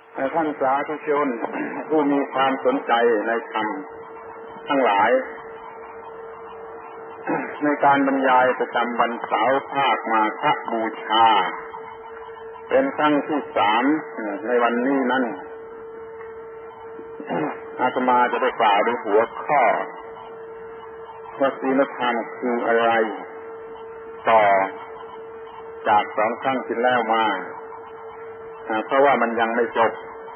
ท่านสาธุชนผู้มีความสนใจในธรรมทั้งหลายในการบรรยายประจำวันเสาร์ภาคมาฆบูชาเป็นครั้งที่3ในวันนี้นั้นอาตมาจะได้กล่าวด้วยหัวข้อว่าศีลธรรมคืออะไรต่อจาก2 ครั้งที่แล้วมาเพราะว่ามันยังไม่จบ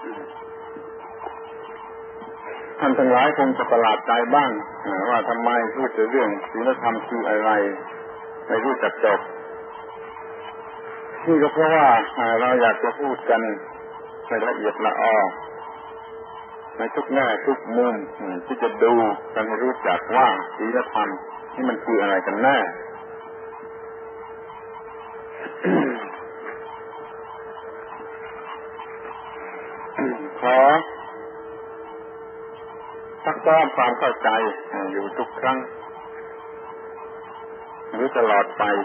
ท่านทั้งหลายคงจะประหลาดใจบ้างว่าทำไมพูดถึงเรื่องศีลธรรมคืออะไรไม่รู้จักจบนี่ก็เพราะว่าเราอยากจะพูดกันในละเอียดละออในทุกแง่ทุกมุมที่จะดูกันให้รู้จักว่าศีลธรรมนี่มันคืออะไรกันแน่ขอซักซ้อมความเข้าใจอยู่ทุกครั้งหรือตลอดไป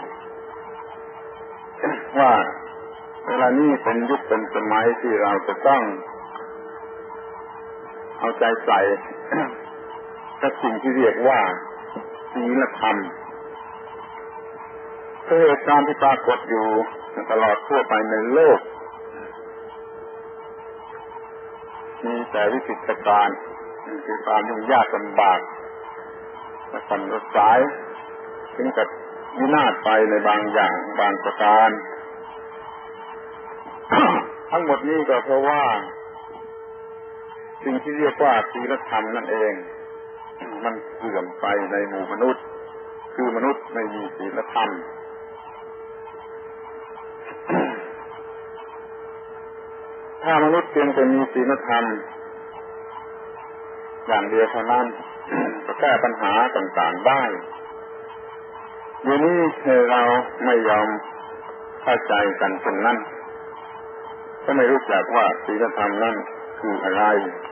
ว่าเวลานี้เป็นยุคเป็นสมัยที่เราจะต้องเอาใจใส่กับสิ่งที่เรียกว่าศีลธรรมเหตุการณ์ที่ปรากฏอยู่ตลอดทั่วไปในโลกมีแต่วิกฤตการณ์คือความยุ่งยากลำบากและสั่นระสายถึงกับวินาศไปในบางอย่างบางประการ ทั้งหมดนี้ก็เพราะว่าสิ่งที่เรียกว่าศีลธรรมนั่นเองมันเสื่อมไปในหมู่มนุษย์คือมนุษย์ไม่มีศีลธรรมถ้ามนุษย์เพียงแต่มีศีลธรรมอย่างเดียวเท่านั้นก็แก้ปัญหาต่างๆได้เดี๋ยวนี้เราไม่ยอมเข้าใจกันเช่นนั้นก็ไม่รู้จักว่าศีลธรรมนั้นคืออะไร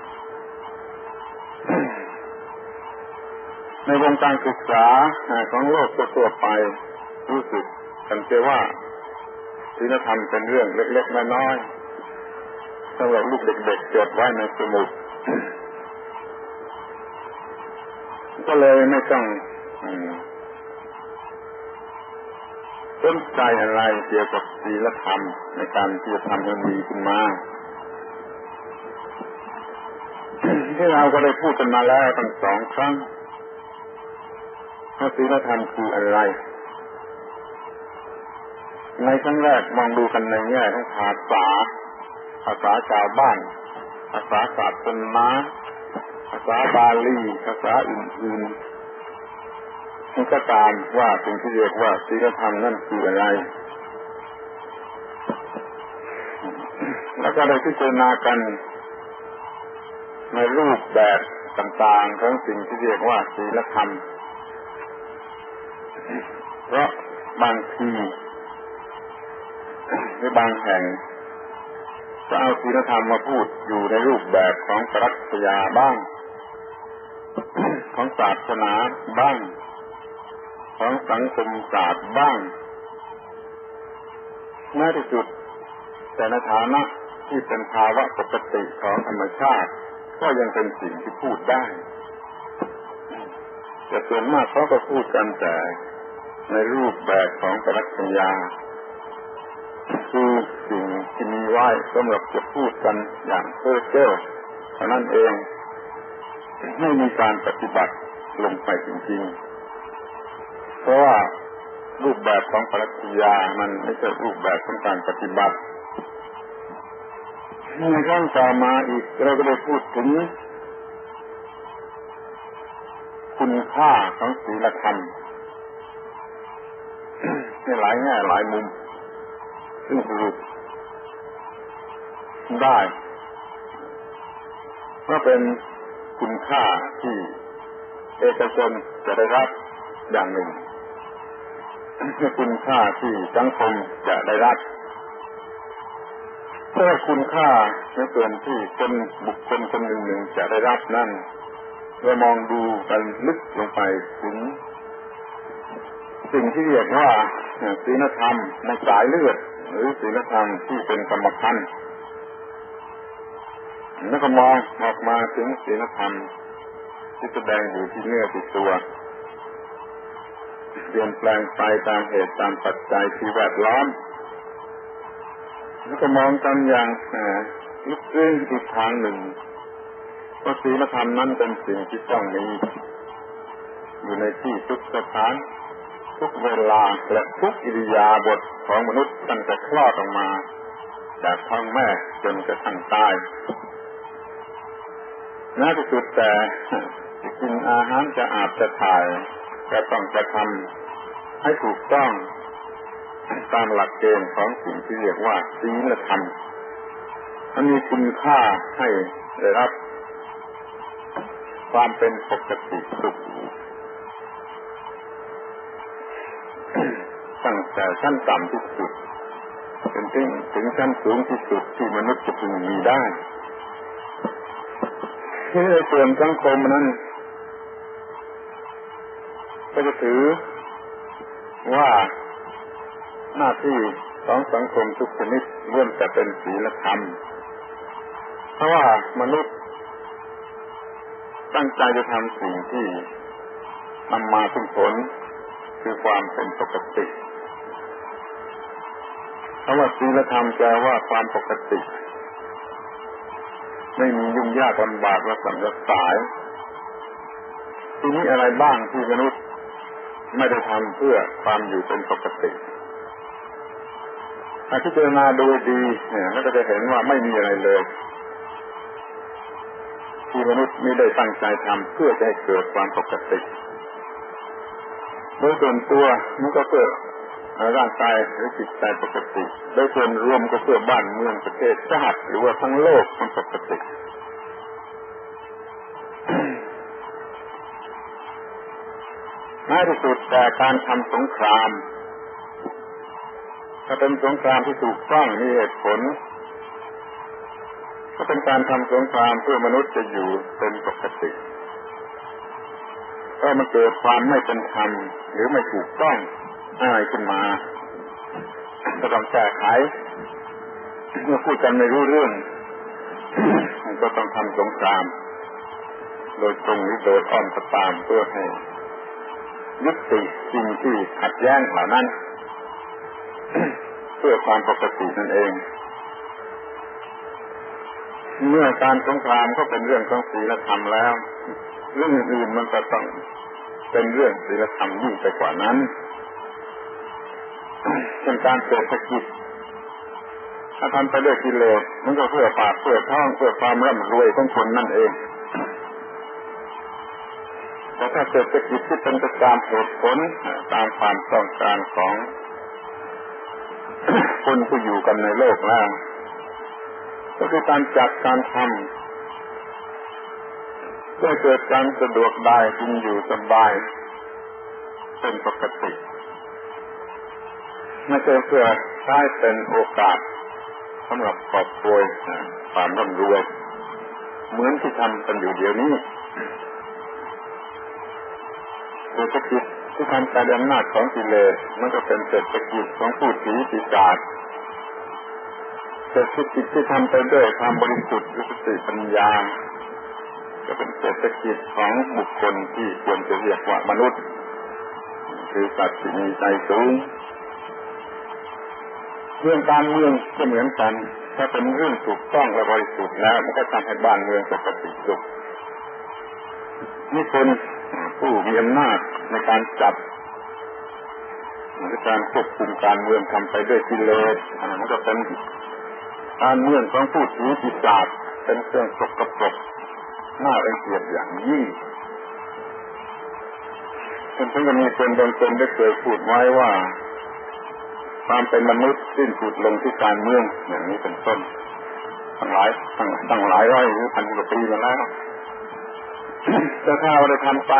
ในวงการศึกษาของโลกทั่วไปรู้สึกกันเสียว่าศีลธรรมเป็นเรื่องเล็กๆน้อยๆสำหรับลูกเด็กๆจดไว้ในสมุดก็เลยไม่ต้องสนใจอะไรเกี่ยวกับศีลธรรมในการที่จะทำให้มีขึ้นมาที่เราก็ได้พูดกันมาแล้วตั้ง2 ครั้งว่าศีลธรรมคืออะไรในครั้งแรกมองดูกันในแง่ของภาษาชาวบ้านภาษาศาสนาภาษาบาลีภาษาอื่นๆมันก็ตามว่าสิ่งที่เรียกว่าศีลธรรมนั่นคืออะไรแล้วก็ได้พิจารณากันในรูปแบบต่างๆของสิ่งที่เรียกว่าศีลธรรมเพราะบางทีหรือบางแห่งจะเอาศีลธรรมมาพูดอยู่ในรูปแบบของปรัชญาบ้างของศาสนาบ้างของสังคมศาสตร์บ้างแม้ที่สุดแต่ในฐานะที่เป็นภาวะปกติของธรรมชาติก็ยังเป็นสิ่งที่พูดได้แต่ส่วนมากเขาก็พูดกันแต่ในรูปแบบของปรัชญาคือสิ่งที่มีไว้สำหรับจะพูดกันอย่างเพ้อเจ้อเท่านั้นเองไม่มีการปฏิบัติลงไปจริงๆเพราะว่ารูปแบบของปรัชญามันไม่ใช่รูปแบบของการปฏิบัติในครั้งต่อมาอีกเราก็ได้พูดถึงคุณค่าของศีลธรรมในหลายแง่หลายมุมซึ่งสรุปได้ว่าเป็นคุณค่าที่เอกชนจะได้รับอย่างหนึ่งเป็นคุณค่าที่สังคมจะได้รับเพราะคุณค่าในส่วนที่บุคคลคนหนึ่งจะได้รับนั่นเรามองดูกันลึกลงไปถึงสิ่งที่เรียกว่าศีลธรรมในสายเลือดหรือศีลธรรมที่เป็นกรรมพันธุ์แล้วก็มองออกมาถึงศีลธรรมที่แสดงอยู่ที่เนื้อที่ตัวเปลี่ยนแปลงไปตามเหตุตามปัจจัยที่แวดล้อมแล้วก็มองกันอย่างลึกซึ้งอีกทางหนึ่งว่าศีลธรรมนั้นเป็นสิ่งที่ต้องมีอยู่ในที่ทุกสถานทุกเวลาและทุกอิริยาบถของมนุษย์ตั้งแต่คลอดออกมาจากท้องแม่จนกระทั่งตายน่าที่สุดแต่จะกินอาหารจะอาบจะถ่ายจะต้องกระทำให้ถูกต้องตามหลักเกณฑ์ของสิ่งที่เรียกว่าศีลธรรมมันมีคุณค่าให้ได้รับความเป็นปกติสุขตั้งแต่ชั้นต่ำที่สุดจนถึงชั้นสูงที่สุดที่มนุษย์จะพึงมีได้ที่ในส่วนสังคมนั้นก็จะถือว่าหน้าที่ของสังคมทุกชนิดล้วนแต่เป็นศีลธรรมเพราะว่ามนุษย์ตั้งใจจะทำสิ่งที่นำมาซึ่งผลคือความเป็นปกติเพราะว่าศีลธรรมแปลว่าความปกติไม่มียุ่งยากลำบากและสับสายทีนี้อะไรบ้างที่มนุษย์ไม่ได้ทำเพื่อความอยู่เป็นปกติถ้าพิจารณาดูดีเราก็จะเห็นว่าไม่มีอะไรเลยที่มนุษย์ไม่ได้ตั้งใจทำเพื่อจะให้เกิดความปกติโดยส่วนตัวมันก็เพื่อร่างกายหรือจิตใจปกติโดยส่วนรวมก็เพื่อบ้านเมืองประเทศชาติหรือว่าทั้งโลกมันปกติ ในที่สุดแต่การทำสงครามถ้าเป็นสงครามที่ถูกต้องมีเหตุผลก็เป็นการทำสงครามเพื่อมนุษย์จะอยู่เป็นปกติถ้ามันเกิดความไม่เป็นธรรมหรือไม่ถูกต้องอะไรขึ้นมาก็ต้องแก้ไขเมื่อพูดกันไม่รู้เรื่องก็ต้องทำสงครามโดยตรงหรือโดยอ้อมก็ตามเพื่อให้ยุติสิ่งที่ขัดแย้งเหล่านั้นเพื่อความปกตินั่นเองเมื่อการสงครามก็เป็นเรื่องของศีลธรรมแล้วเรื่องอื่นๆมันก็ต้องเป็นเรื่องศีลธรรมยิ่งไปกว่านั้นเช่นการเศรษฐกิจถ้าทำไปด้วยกิเลสมันก็เพื่อปากเพื่อท้องเพื่อความร่ำรวยของคนนั่นเองแต่ถ้าเศรษฐกิจที่เป็นไปตามเหตุผลตามความต้องการของคนผู้อยู่กันในโลกแล้วก็คือการจัดการทำเพื่อเกิดการสะดวกได้กินอยู่สบายเป็นปกติไม่ใช่เพื่อใช้เป็นโอกาสสำหรับกอบโกยความร่ำรวยเหมือนที่ทำกันอยู่เดี๋ยวนี้เศรษฐกิจที่ทำการอำนาจของกิเลสมันก็เป็นเศรษฐกิจของผู้ถือปีศาจเศรษฐกิจที่ทำไปด้วยความบริสุทธิ์ด้วยสติปัญญาก็เป็นเศรษฐกิจของบุคคลที่ควรจะเรียกว่ามนุษย์คือสัตว์ที่มีใจสูงเรื่องการเมืองก็เหมือนกันถ้าเป็นเรื่องถูกต้องและบริสุทธิ์แล้วมันก็ทำให้บ้านเมืองปกติสุขนี่คนผู้มีอำนาจในการจับในการควบคุมการเมืองทำไปด้วยกิเลสมันก็เป็นการเมืองของผู้ถือปีศาจเป็นเครื่องสกปรกน่ารังเกียจอย่างยิ่งซึ่งก็มีคนบางคนได้เคยพูดไว้ว่าความเป็นมนุษย์สิ้นสุดลงที่การเมืองอย่างนี้เป็นต้นตั้งหลายร้อยหรือพันกว่าปีมาแล้วแต่ถ้าเราได้ทำไป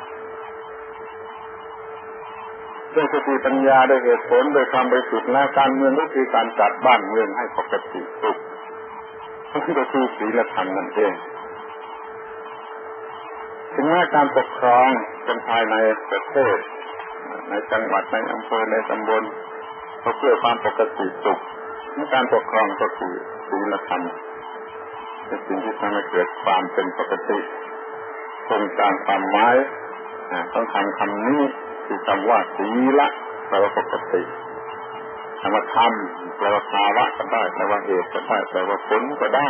ด้วยสติปัญญาด้วยเหตุผลโดยความบริสุทธิ์และการเมืองก็คือการจัดบ้านเมืองให้ปกติสุขก็คือศีลธรรมนั่นเองถึงแม้การปกครองเป็นภายในประเทศในจังหวัดในอำเภอในตำบลก็เพื่อความปกติสุขการปกครองก็คือศีลธรรมเป็นสิ่งที่ทำให้เกิดความเป็นปกติตรงตามความหมายต้องคำนี้คือคำว่าศีละแปลว่าปกติคำว่าธรรมแปลว่าภาวะก็ได้แปลว่าเหตุก็ได้แปลว่าผลก็ได้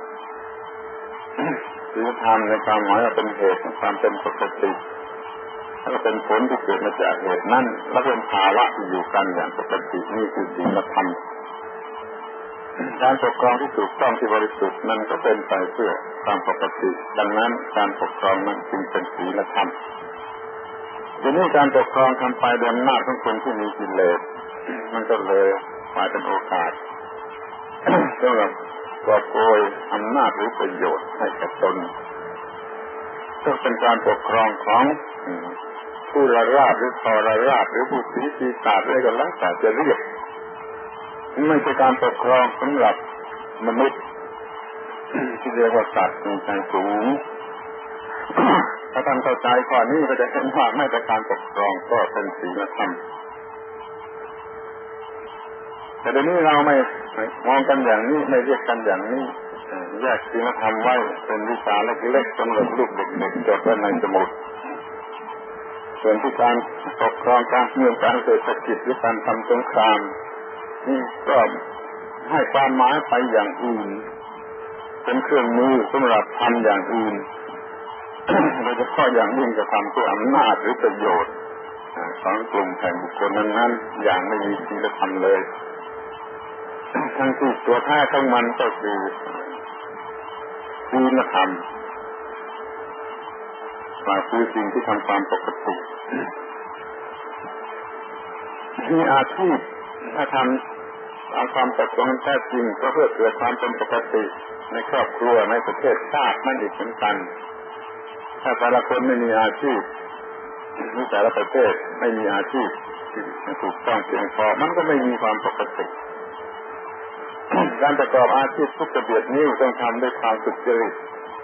ศีลธรรมในความหมายว่าเป็นเหตุของความเป็นปกติแล้วก็เป็นผลที่เกิดมาจากเหตุนั้นและเป็นภาวะที่อยู่กันอย่างปกตินี่คือศีลธรรมการปกครองที่ถูกต้องที่บริสุทธิ์นั้นก็เป็นไปเพื่อความปกติดังนั้นการปกครองนั้นจึงเป็นศีลธรรมทีนี้การปกครองทำไปโดยอำนาจของคนที่มีกิเลสมันก็เลยกลายเป็นโอกาสสำหรับกอบโกยอำนาจหรือประโยชน์ให้กับตนก็เป็นการปกครองของผู้ละราชหรือทรราชหรือผู้ศรีปีศาจอะไรก็แล้วแต่จะเรียกไม่ใช่การปกครองสำหรับมนุษย์ที่เรียกว่าสัตว์มีใจสูงถ้าท่านเข้าใจข้อนี้ก็จะเห็นว่าไม่แต่การปกครองก็เป็นศีลธรรมแต่เดี๋ยวนี้เราไม่มองกันอย่างนี้ไม่เรียกกันอย่างนี้แยกศีลธรรมไว้เป็นวิชาเล็กๆสำหรับลูกเด็กๆจดไว้ในสมุดส่วนที่การปกครองการเมืองการเศรษฐกิจหรือการทำสงครามนี่ก็ให้ความหมายไปอย่างอื่นเป็นเครื่องมือสำหรับทำอย่างอื่นโดยเฉพาะอย่างยิ่งจะทำเพื่ออำนาจหรือประโยชน์ของกลุ่มแห่งบุคคลนั้นๆอย่างไม่มีศีลธรรมเลยทั้งที่ตัวแท้ของมันก็คือศีลธรรมคือสิ่งที่ทำความปกติมีอาชีพถ้าทำเอาความตกลงแท้จริงก็เพื่อเกิดความเป็นปกติในครอบครัวในประเทศชาตินั่นอีกเหมือนกันถ้าแต่ละคนไม่มีอาชีพหรือแต่ละประเทศไม่มีอาชีพที่ถูกต้องเพียงพอมันก็ไม่มีความปกติการประกอบอาชีพทุกกระเบียดนิ้วต้องทำด้วยความสุจริต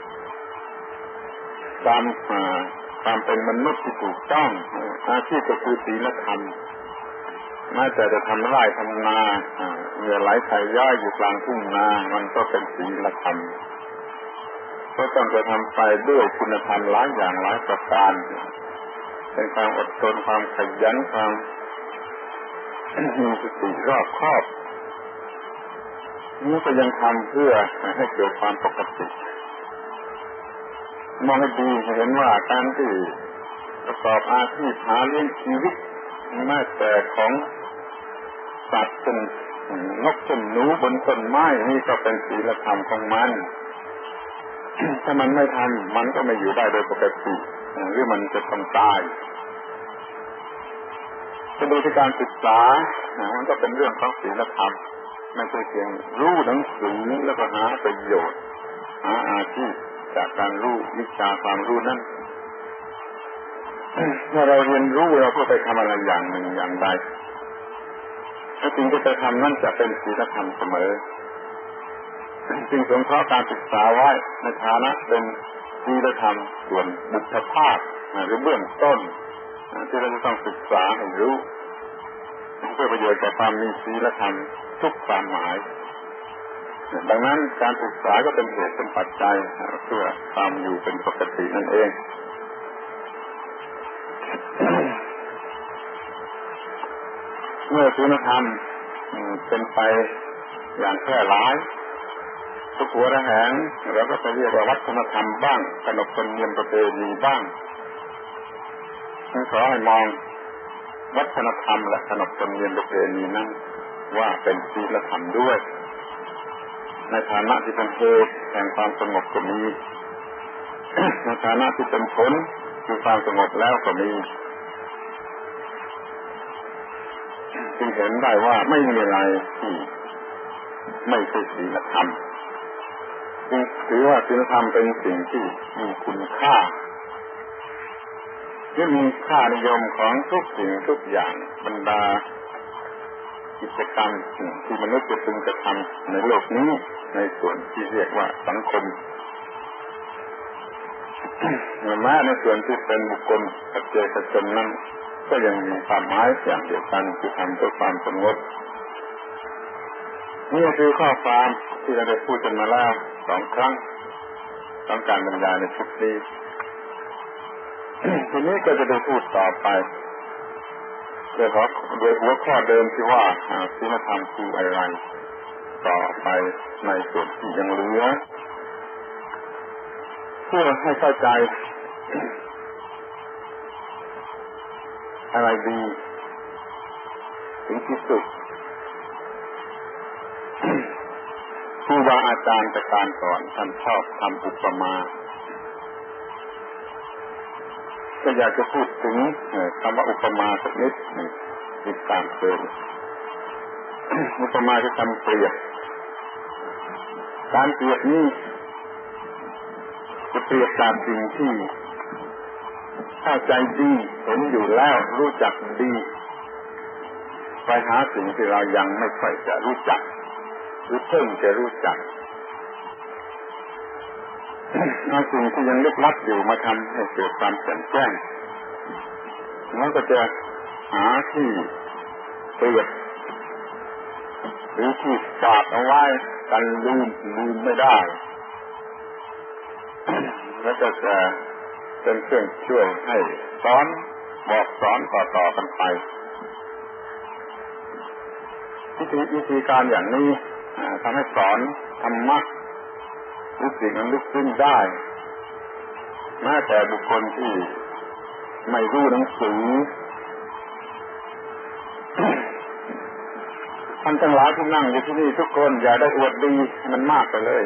ตามความเป็นมนุษย์ที่ถูกต้องอาชีพก็คือศีลธรรมแม้แต่จะทำไร่ทำนาเหงื่อไหลไถย่อยอยู่กลางทุ่งนามันก็เป็นศีลธรรมก็ต้องจะทำไปด้วยคุณธรรมหลายอย่างหลายประการเป็นความอดทนความขยันความมีสติรอบคอบนี่ก็ยังทำเพื่อให้เกิดความปกติมองให้ดีเห็นว่าการที่ประกอบอาชีพหาเลี้ยงชีวิตแม้แต่ของสัตว์เป็นนกเป็นหนูบนต้นไม้นี่ก็เป็นศีลธรรมของมันถ้ามันไม่ทำมันก็ไม่อยู่ได้โดยปกติหรือมันจะต้องตายจะดูที่การศึกษามันก็เป็นเรื่องของศีลธรรมไม่ใช่เพียงรู้หนังสือแล้วก็หาประโยชน์หาอาชีพจากการรู้วิชาความรู้นั้นเมื่อเราเรียนรู้เราก็ไปทำอะไรอย่างหนึ่งอย่างใดถ้าสิ่งที่จะทำนั่นจะเป็นศีลธรรมเสมอจึงสงเคราะห์การศึกษาไว้ในฐานะเป็นศีลธรรมส่วนบุพภาคหรือเบื้องต้นที่เราจะต้องศึกษาให้รู้เพื่อประโยชน์แก่ความมีศีลธรรมทุกความหมายดังนั้นการศึกษาก็เป็นเหตุเป็นปัจจัยเพื่อความอยู่เป็นปกตินั่นเองเมื่อศีลธรรมเป็นไปอย่างแพร่หลายทุกหัวระแหงเราก็จะเรียกว่าวัฒนธรรมบ้างขนบธรรมเนียมประเพณีบ้างขอให้มองวัฒนธรรมและขนบธรรมเนียมประเพณีนั้นว่าเป็นศีลธรรมด้วยในฐานะที่เป็นเหตุแห่งความสงบก็มีในฐานะที่เป็นผลคือความสงบแล้วก็มีจึงเห็นได้ว่าไม่มีอะไรที่ไม่ใช่ศีลธรรมจึงถือว่าศีลธรรมเป็นสิ่งที่มีคุณค่าและมีค่านิยมของทุกสิ่งทุกอย่างบรรดากิจกรรมที่มนุษย์จะพึงกระทำในโลกนี้ในส่วนที่เรียกว่าสังคมแม้ในส่วนที่เป็นบุคคลปัจเจกชนนั้นก็ยังมีความหมายอย่างเดียวกันคือทำเพื่อความสงบนี่คือข้อความที่เราได้พูดกันมาแล้ว2 ครั้งต้องการบรรยายในชุดนี้ ทีนี้ก็จะได้พูดต่อไปโดยหัวข้อเดิมที่ว่าศีลธรรมคืออะไรต่อไปในส่วนที่ยังเหลือเพื่อให้เข้าใจอะไรดีถึงที่สุดครูบาอาจารย์แต่การก่อนท่านชอบทำอุปมาก็อยากจะพูดถึงคำว่าอุปมาสักนิดหนึ่งติดตามเติมอุปมาคือคำเปรียบการเปรียบนี้จะเปรียบตามสิ่งที่เข้าใจดีเห็นอยู่แล้วรู้จักดีไปหาสิ่งที่เรายังไม่ค่อยจะรู้จักหรือเพิ่งจะรู้จักเอาสิ่งที่ยังลึกลับอยู่มาทำให้เกิดความแจ่มแจ้งแล้วก็จะหาที่เปรียบหรือที่ฝากเอาไว้กันลืมไม่ได้แล้วก็จะเป็นเครื่องช่วยให้สอนบอกสอนต่อกันไปวิธีการอย่างนี้ทำให้สอนธรรมะรู้สิ่งนั้นลึกซึ้งได้แม้แต่บุคคลที่ไม่รู้หนังสือท่านทั้งหลายที่นั่งอยู่ที่นี่ทุกคนอย่าได้อวดดีมันมากไปเลย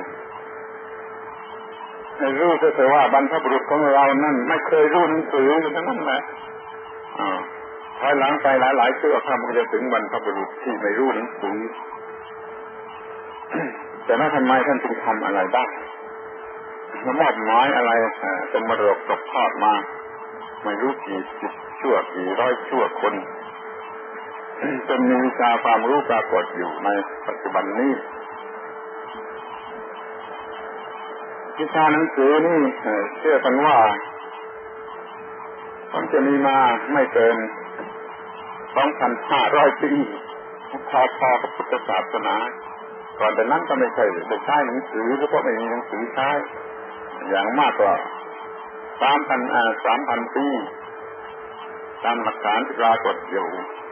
ให้รู้เถอะว่าบรรพบุรุษของเรานั่นไม่เคยรู้หนังสือทั้งนั้นแหละภายหลังไปหลายๆชั่วข้ามก็จะถึงบรรพบุรุษที่ไม่รู้หนังสือแต่นั้นทำไมท่านจึงทำอะไรได้มอบหมายอะไรเป็นมรดกตกทอดมาไม่รู้กี่สิบชั่วกี่ร้อยชั่วคนจนมีวิชาความรู้ปรากฏอยู่ในปัจจุบันนี้วิชาหนังสือนี่เชื่อกันว่ามันจะมีมาไม่เกิน 2,500 ปีพอๆกับพุทธศาสนาก่อนแต่นั้นก็ไม่เคยได้ใช้หนังสือเพราะไม่มีหนังสือใช้อย่างมากกว่า 3,000 ปีตามหลักฐานที่ปรากฏอยู่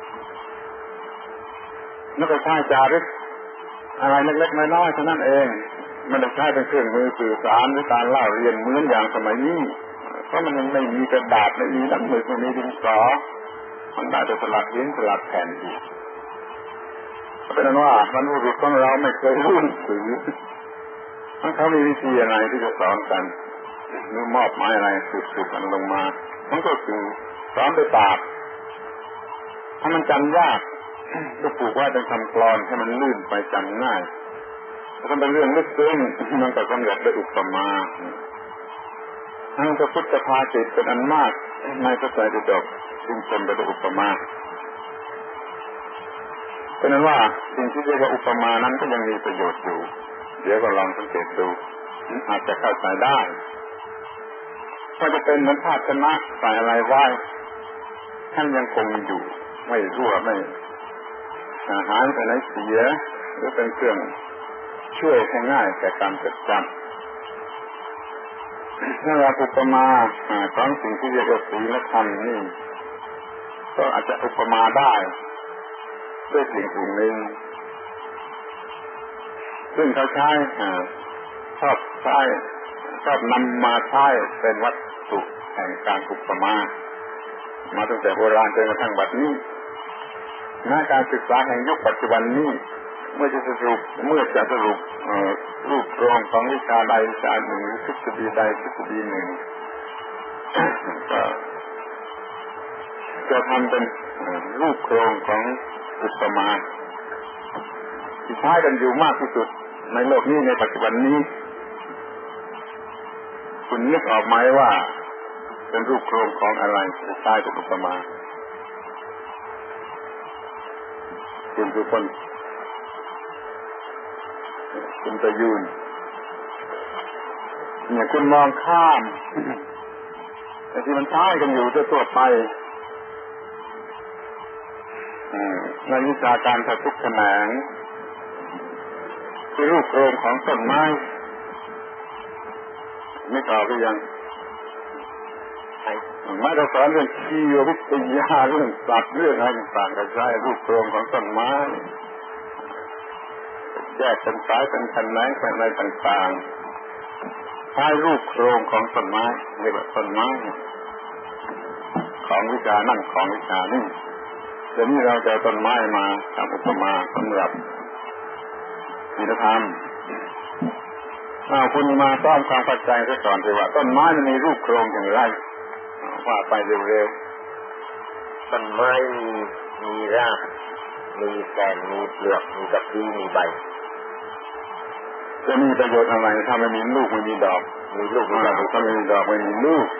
นักใช้จารึกอะไรเล็กๆน้อยๆเท่านั้นเองไม่ได้ใช้เป็นเครื่องมือสื่อสารหรือการเล่าเรียนเหมือนอย่างสมัยนี้เพราะมันยังไม่มีกระดาษไม่มีน้ำมือไม่มีดินสอมันได้แต่สลักหินสลักแผ่นอีกเป็นนั้นว่าบรรพบุรุษของเราไม่เคยรู้หนังสือเขามีวิธีอะไรที่จะสอนกันหรือมอบหมายอะไรสืบกันลงมามันก็คือสอนด้วยปากถ้ามันจำยากก็ปลูกไว้เป็นคำกลอนให้มันลื่นไปจำง่ายถ้าเป็นเรื่องลึกซึ้งมันก็กำหนดด้วยอุปมาทั้งพระพุทธภาษิตเป็นอันมากในพระไตรปิฎกจึงเป็นไปด้วยอุปมาเป็นนั้นว่าสิ่งที่เรียกว่าอุปมานั้นก็ยังมีประโยชน์อยู่เดี๋ยวก็ลองสังเกตดูอาจจะเข้าใจได้ก็จะเป็นเหมือนภาชนะใส่อะไรไว้ท่านยังคงอยู่ไม่รั่วไม่หายไปไหนเสียหรือเป็นเครื่องช่วยให้ง่ายแก่การจดจำถ้าเราอุปมาของสิ่งที่เรียกว่าศีลธรรมนี่ก็อาจจะอุปมาได้ด้วยสิ่งหนึ่งซึ่งเขาใช้ชอบนำมาใช้เป็นวัตถุแห่งการอุปมาตั้งแต่โบราณจนกระทั่งบัดนี้การศึกษาแห่งยุคปัจจุบันนี้เมื่อจะสรุปรูปรองของวิชาใดวิชาหนึ่งทฤษฎีใดทฤษฎีหนึ่งจะทำเป็นรูปโครงของอุปมาที่ใช้กันอยู่มากที่สุดในโลกนี้ในปัจจุบันนี้คุณนึกออกไหมว่าเป็นรูปโครงของอะไรที่ใช้กับอุปมาคุณทุกคนคุณประยูนเนี่ยคุณมองข้ามแต่ที่มันใช้กันอยู่ทั่วไปในวิชาการทุกแขนงคือรูปโครงของต้นไม้ไม่ตอบหรือยังไม่เราสอนเรื่องชีววิทยาเรื่องสัตว์เรื่องอะไรต่างๆก็ใช้รูปโครงของต้นไม้แยกเป็นสายเป็นแขนงเป็นอะไรต่างๆใช้รูปโครงของต้นไม้เรียกว่าต้นไม้ของวิชานั่นของวิชานี่เดี๋ยวนี้เราจะต้นไม้มาทำอุปมาสำหรับศีลธรรมคุณมาซ่อมความเข้าใจซะก่อนเลยว่าต้นไม้มันมีรูปโครงอย่างไรว่าไปเร็วๆต้นไม้มีรากมีแก่นมีเปลือกมีกระพี้มีใบจะมีประโยชน์อะไรถ้าไม่มีลูกไม่มีดอกมีลูกมีดอกถ้าไม่มีดอกไม่มีลูก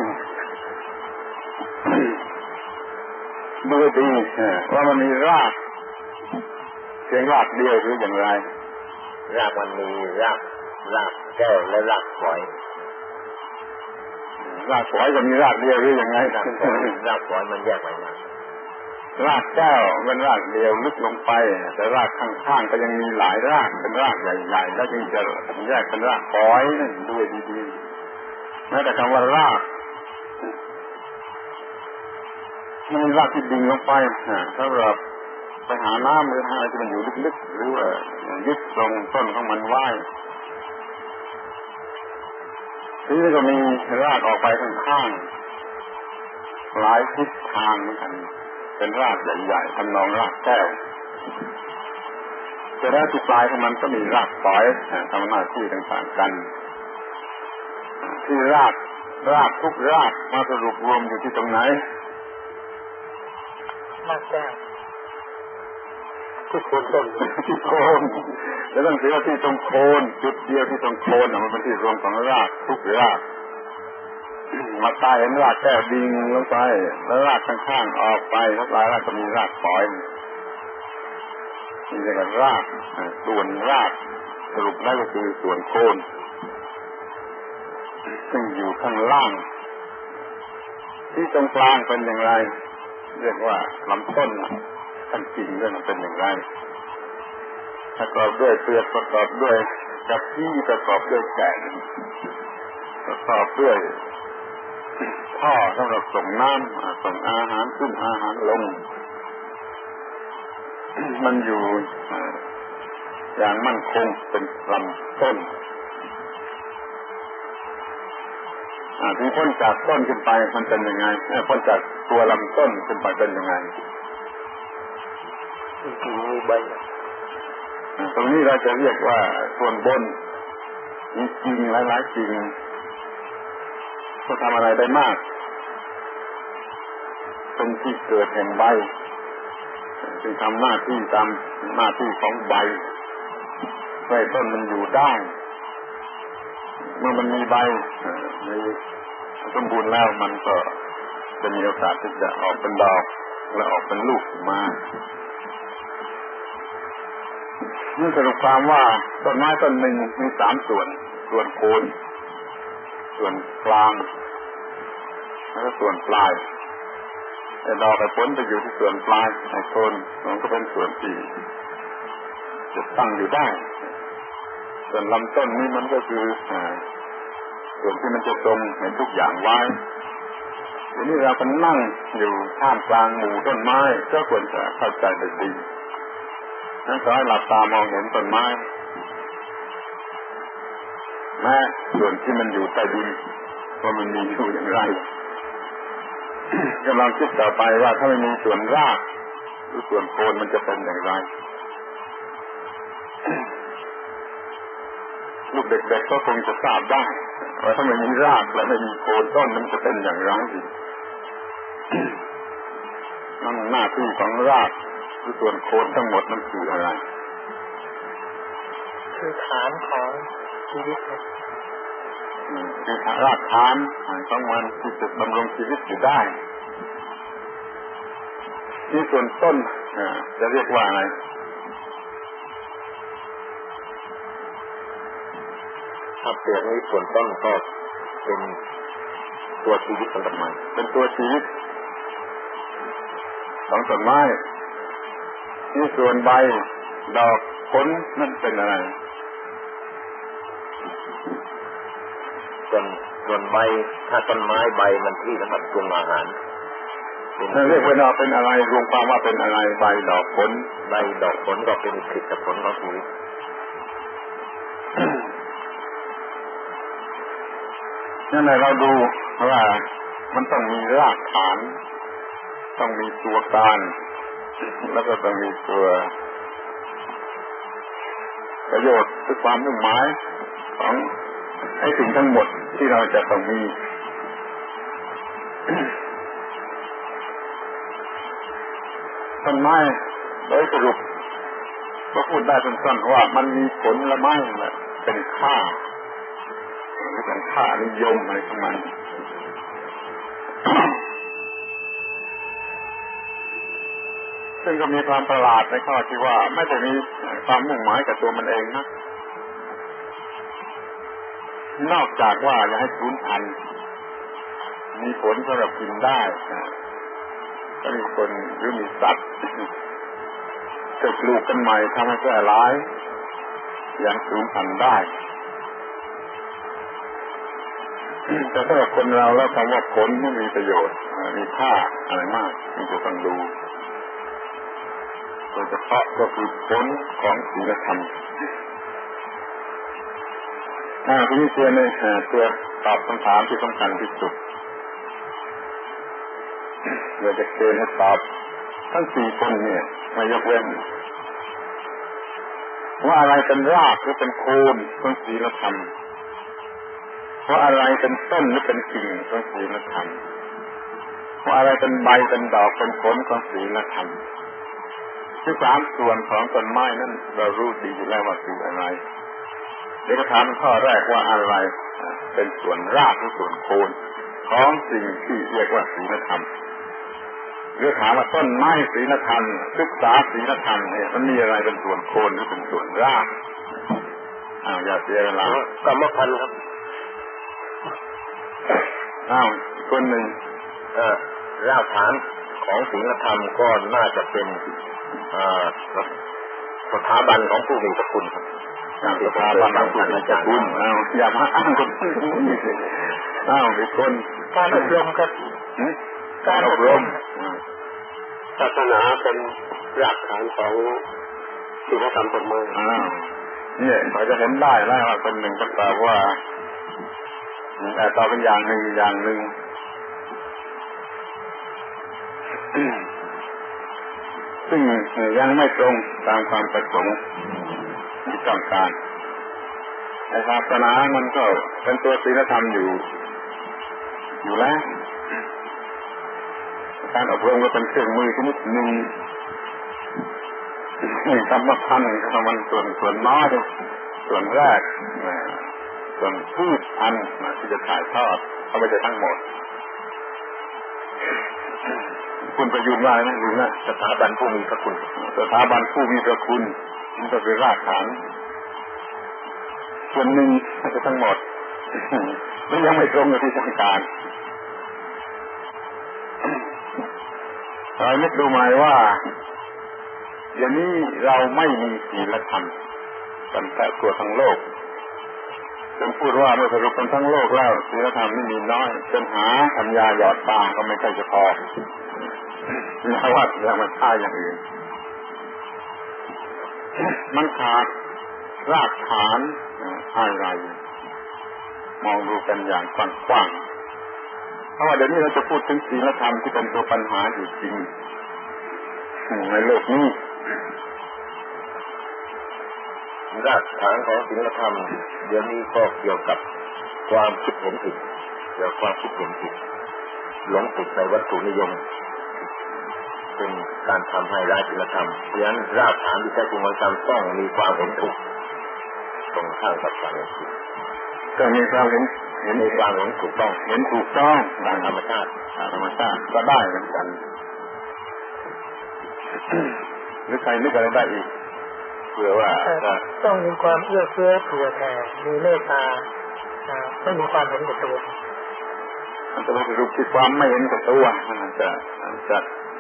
ดูดีว่ามันมีรากเพียงรากเดียวหรืออย่างไรรากมันมีรากแก้วและรากฝอยก็มีรากเดียวหรือยังไงรากฝอยมันแยกไปมากรากแก้วมันรากเดียวลึกลงไปแต่รากข้างๆก็ยังมีหลายรากเป็นรากใหญ่ๆแล้วจึงจะแยกเป็นรากฝอยด้วยดีๆแม้แต่คำว่ารากมันรากที่ดิ่งลงไปถ้าเราไปหาน้ำหรือหาอะไรที่มันอยู่ลึกๆหรือว่ายึดตรงต้นของมันไว้ทีนี้ก็มีรากออกไปข้างๆหลายทิศทางเหมือนกันเป็นรากใหญ่ๆทำนองรากแก้วแต่แล้วที่ปลายของมันก็มีรากฝอยทำหน้าที่ต่างๆกันที่รากทุกรากมาสรุปรวมอยู่ที่ตรงไหนรากแก้วที่โคนต้นที่โคนแล้วต้องถือว่าที่ตรงโคนจุดเดียวที่ตรงโคนมันเป็นที่รวมของรากทุกรากมาตายเห็นรากแก้วดิ่งลงไปแล้วรากข้างๆออกไปแล้วปลายรากก็มีรากฝอยนี่เรียกว่ารากส่วนรากสรุปแล้วก็คือส่วนโคนซึ่งอยู่ข้างล่างที่ตรงกลางเป็นอย่างไรเรียกว่าลำต้นทั้งจริงด้วยมันเป็นอย่างไรประกอบด้วยเปลือกประกอบด้วยกระพี้ประกอบด้วยแก่นประกอบด้วยท่อสำหรับส่งน้ำส่งอาหารขึ้นอาหารลงมันอยู่อย่างมั่นคงเป็นลำต้นที่พ้นจากต้นขึ้นไปมันเป็นยังไงพ้นจากตัวลำต้นขึ้นไปเป็นยังไงมีใบตรงนี้เราจะเรียกว่าส่วนบนมีกิ่งหลายๆกิ่งเขาทำอะไรได้มากเป็นที่เกิดแห่งใบจึงทำหน้าที่ตามหน้าที่ของใบให้ต้นมันอยู่ได้เมื่อมันมีใบมีสมบูรณ์แล้วมันก็จะมีโอกาสที่จะออกเป็นดอกและออกเป็นลูกมานี่สรุปความว่าต้นไม้ต้นหนึ่งมี3ส่วนโคนส่วนกลางแล้วก็ส่วนปลายแต่ดอกกับผลจะอยู่ที่ส่วนปลายไอ้โคนมันก็เป็นส่วนที่จะตั้งอยู่ได้ส่วนลำต้นนี้มันก็คือส่วนที่มันจะตรงเห็นทุกอย่างไว้ทีนี้เราก็นั่งอยู่ท่ามกลางหมู่ต้นไม้ก็ควรจะเข้าใจได้ดีนั่นก็ให้หลับตามองเห็นต้นไม้แม้ส่วนที่มันอยู่ใต้ดินว่ามันมีอยู่อย่างไรกำลังคิดต่อไปว่าถ้าไม่มีส่วนรากหรือส่วนโคนมันจะเป็นอย่างไรลูกเด็กๆก็คงจะทราบได้ว่าถ้าไม่มีรากและไม่มีโคนต้นมันจะเป็นอย่างไรนั่นหน้าที่ของรากหรือส่วนโคนทั้งหมดมันคืออะไรคือฐานของชีวิตคือรากฐานของมันที่จะดำรงชีวิตอยู่ได้ที่ส่วนต้นจะเรียกว่าอะไรถ้าเปรียบนี้ส่วนต้นก็เป็นตัวชีวิตของต้นไม้เป็นตัวชีวิตของต้นไม้ที่ส่วนใบดอกผลนั่นเป็นอะไรส่วนใบถ้าต้นไม้ใบมันที่สำหรับปรุงอาหารเรียกว่าเป็นอะไรรวมความว่าเป็นอะไรใบดอกผลใบดอกผลก็เป็นผลิตผลของชีวิตนั่นแหละเราดูว่ามันต้องมีรากฐานต้องมีตัวการแล้วก็ต้องมีตัวประโยชน์คือความมุ่งหมายของไอ้สิ่งทั้งหมดที่เราจะต้องมีต้นไม้โดยสรุปก็พูดได้สั้นๆว่ามันมีผลละไม้เป็นค่าเป็นค่านิยมอะไรของมันซึ่งก็มีความประหลาดในข้อที่ว่าไม่ได้มีความมุ่งหมายกับตัวมันเองนะนอกจากว่าอยากให้สูญพันธุ์มีผลสำหรับกินได้ก็มีคนหรือมีสัตว์เกิดลูกกันใหม่ทำให้แพร่หลายอย่างสูญพันธุ์ได้แต่สำหรับคนเราแล้วคำว่าผลไม่มีประโยชน์มีค่าอะไรมากที่จะต้องดูโดยเฉพาะก็คือผลของศีลธรรมทีนี้ตัวในตัวตอบคำถามที่สำคัญที่สุดเราจะเกณฑ์ให้ตอบทั้ง4คนเนี่ยไม่ยกเว้นว่าอะไรเป็นรากหรือเป็นโคนของศีลธรรมว่าอะไรเป็นต้นหรือเป็นกิ่งของศีลธรรมว่าอะไรเป็นใบเป็นดอกเป็นผลของศีลธรรมคือ3ส่วนของต้นไม้นั้นเรารู้ดีอยู่แล้วว่าคืออะไรเดี๋ยวถามข้อแรกว่าอะไรเป็นส่วนรากหรือส่วนโคนของสิ่งที่เรียกว่าศีลธรรมหรือถามว่าต้นไม้ศีลธรรมศึกษาศีลธรรมเนี่ยมันมีอะไรเป็นส่วนโคนหรือเป็นส่วนรากอย่าเสียเวลากรรมพันธุ์ครับคนหนึ่งรากฐานของศีลธรรมก็น่าจะเป็นสถาบันของผู้มีพระคุณครับสถาบันของผู้มีพระคุณอย่ามาอ้างคนอื่นมีคนการอบรมครับการอบรมศาสนาเป็นรากฐานของศีลธรรมต้นไม้เนี่ยเราจะเห็นได้แล้วว่าคนหนึ่งก็ตอบว่าแต่ตอบเป็นอย่างหนึ่งซึ่งยังไม่ตรงตามความประสงค์ที่ต้องการศาสนามันก็เป็นตัวศีลธรรมอยู่แล้วการอบรมก็เป็นเครื่องมือชนิดหนึ่งกรรมพันธุ์ของมันส่วนน้อยส่วนแรกส่วนพืชพันธุ์ที่จะถ่ายทอดเขาไม่ใช่ทั้งหมดคุณประยุทธ์ว่านะดูนะสถาบันผู้มีพระคุณสถาบันผู้มีพระคุณมันก็เป็นรากฐานส่วนหนึ่งไม่ใช่ทั้งหมดมันยังไม่ตรงกับที่ต้องการเรานึกดูไหมว่าอย่างนี้เราไม่มีศีลธรรมกันแต่ตัวทั้งโลกจนพูดว่าเมื่อสรุปกันทั้งโลกแล้วศีลธรรมไม่มีน้อยจนหาปัญญาหยอดตาก็ไม่ใช่จะพอแล้วว่ายังมันท่าอย่างอื่นมันขาดรากฐานอะไรมองดูกันอย่างกว้างๆเพราะว่าเดี๋ยวนี้เราจะพูดถึงศีลธรรมที่เป็นตัวปัญหาอยู่จริงในโลกนี้รากฐานของศีลธรรมเดี๋ยวนี้ก็เกี่ยวกับความคิดเห็นผิดหลงติดในวัตถุนิยมเป็นการทำให้ร้ายศีลธรรมเพราะฉะนั้นรากฐานที่แท้จริงของธรรมต้องมีความเห็นถูกตรงข้ามกับความเห็นผิดต้องมีความเห็นความเห็นถูกต้องตามธรรมชาติก็ได้เหมือนกันหรือใครนึกอะไรได้อีกเผื่อว่าต้องมีความเอื้อเฟื้อเผื่อแผ่มีเมตตาไม่มีความเห็นแก่ตัวมันจะสรุปที่ความไม่เห็นแก่ตัวมันจะ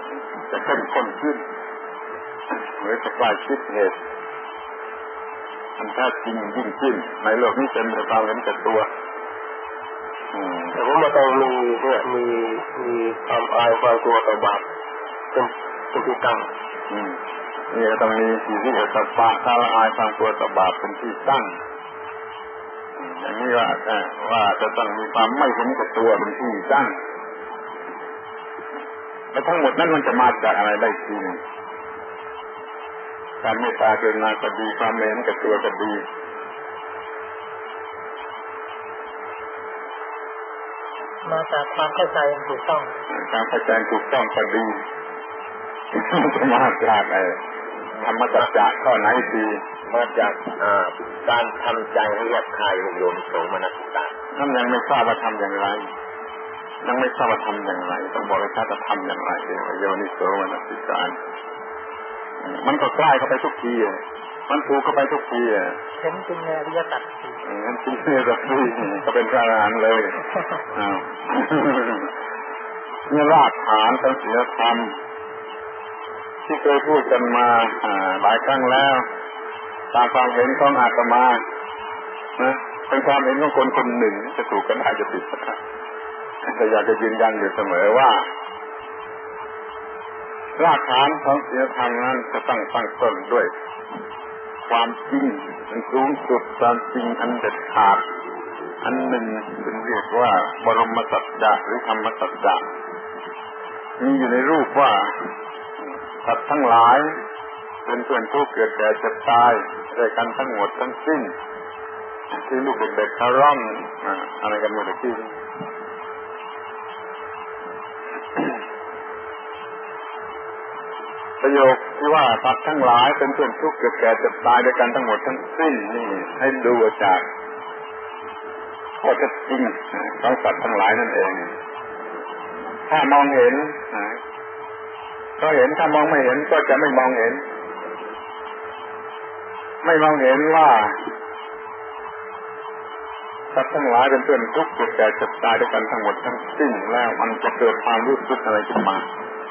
เข้มข้นขึ้นหรือจะกลายคิดเหตุอันแท้จริงยิ่งขึ้นในโลกนี้เต็มไปด้วยความเห็นแก่ตัวแต่ว่ามันต้องมีเนี่ยมีความอายความกลัวต่อบาปเป็นที่ตั้งนี่ก็ต้องมีสีที่เอตปะถ้าละอายความกลัวต่อบาปเป็นที่ตั้งอย่างนี้ว่าจะต้องมีความไม่เห็นแก่ตัวเป็นที่ตั้งแล้วทั้งหมดนั้นมันจะมาจากอะไรได้จริงการเมตตากรุณาก็ดีความเห็นแก่ตัวก็ดีมาจากความเข้าใจถูกต้องการเข้าใจถูกต้องก็ดีจะมาจากธรรมจักรข้อไหนดีมาจากการทำใจให้แยบคายโยมโสมนัสตานั่นยังไม่ทราบว่าทำอย่างไรยังไม่ทราบว่าทำอย่างไรต้องบอกว่าจะทำอย่างไรโยนิโสมนสิการมันก็ใกล้เข้าไปทุกทีมันถูกเข้าไปทุกทีเห็นจริงในอริยสัจงั้นจริงเนี่ยแบบนี้ก็เป็นพระอรหันต์เลยนี่รากฐานของศีลธรรมที่เคยพูดกันมาหลายครั้งแล้วตามความเห็นของอาตมานะเป็นความเห็นของคนคนหนึ่งจะถูกกันอาจจะผิดนะครับแต่อยากจะยืนยันอยู่เสมอว่ารากฐานของศีลธรรมนั้นจะตั้งต้นด้วยความจริงอันสูงสุดความจริงอันเด็ดขาดอันหนึ่งเป็นเรียกว่าบรมสัจจะหรือธรรมสัจจะมีอยู่ในรูปว่าสัตว์ทั้งหลายเป็นส่วนทุกข์เกิดแก่เจ็บตายด้วยกันทั้งหมดทั้งสิ้นที่ลูกเด็กๆเขาร้องอะไรกันหมดที่ประโยคที่ว่าสัตว์ทั้งหลายเป็นส่วนทุกข์เกิดแก่เจ็บตายด้วยกันทั้งหมดทั้งสิ้นนี่ให้ดูจากข้อเท็จจริงของสัตว์ทั้งหลายนั่นเองถ้ามองเห็นก็เห็นถ้ามองไม่เห็นก็จะไม่มองเห็นว่าสัตว์ทั้งหลายเป็นส่วนทุกข์เกิดแก่เจ็บตายด้วยกันทั้งหมดทั้งสิ้นแล้วมันจะเกิดความรู้สึกอะไรขึ้นมา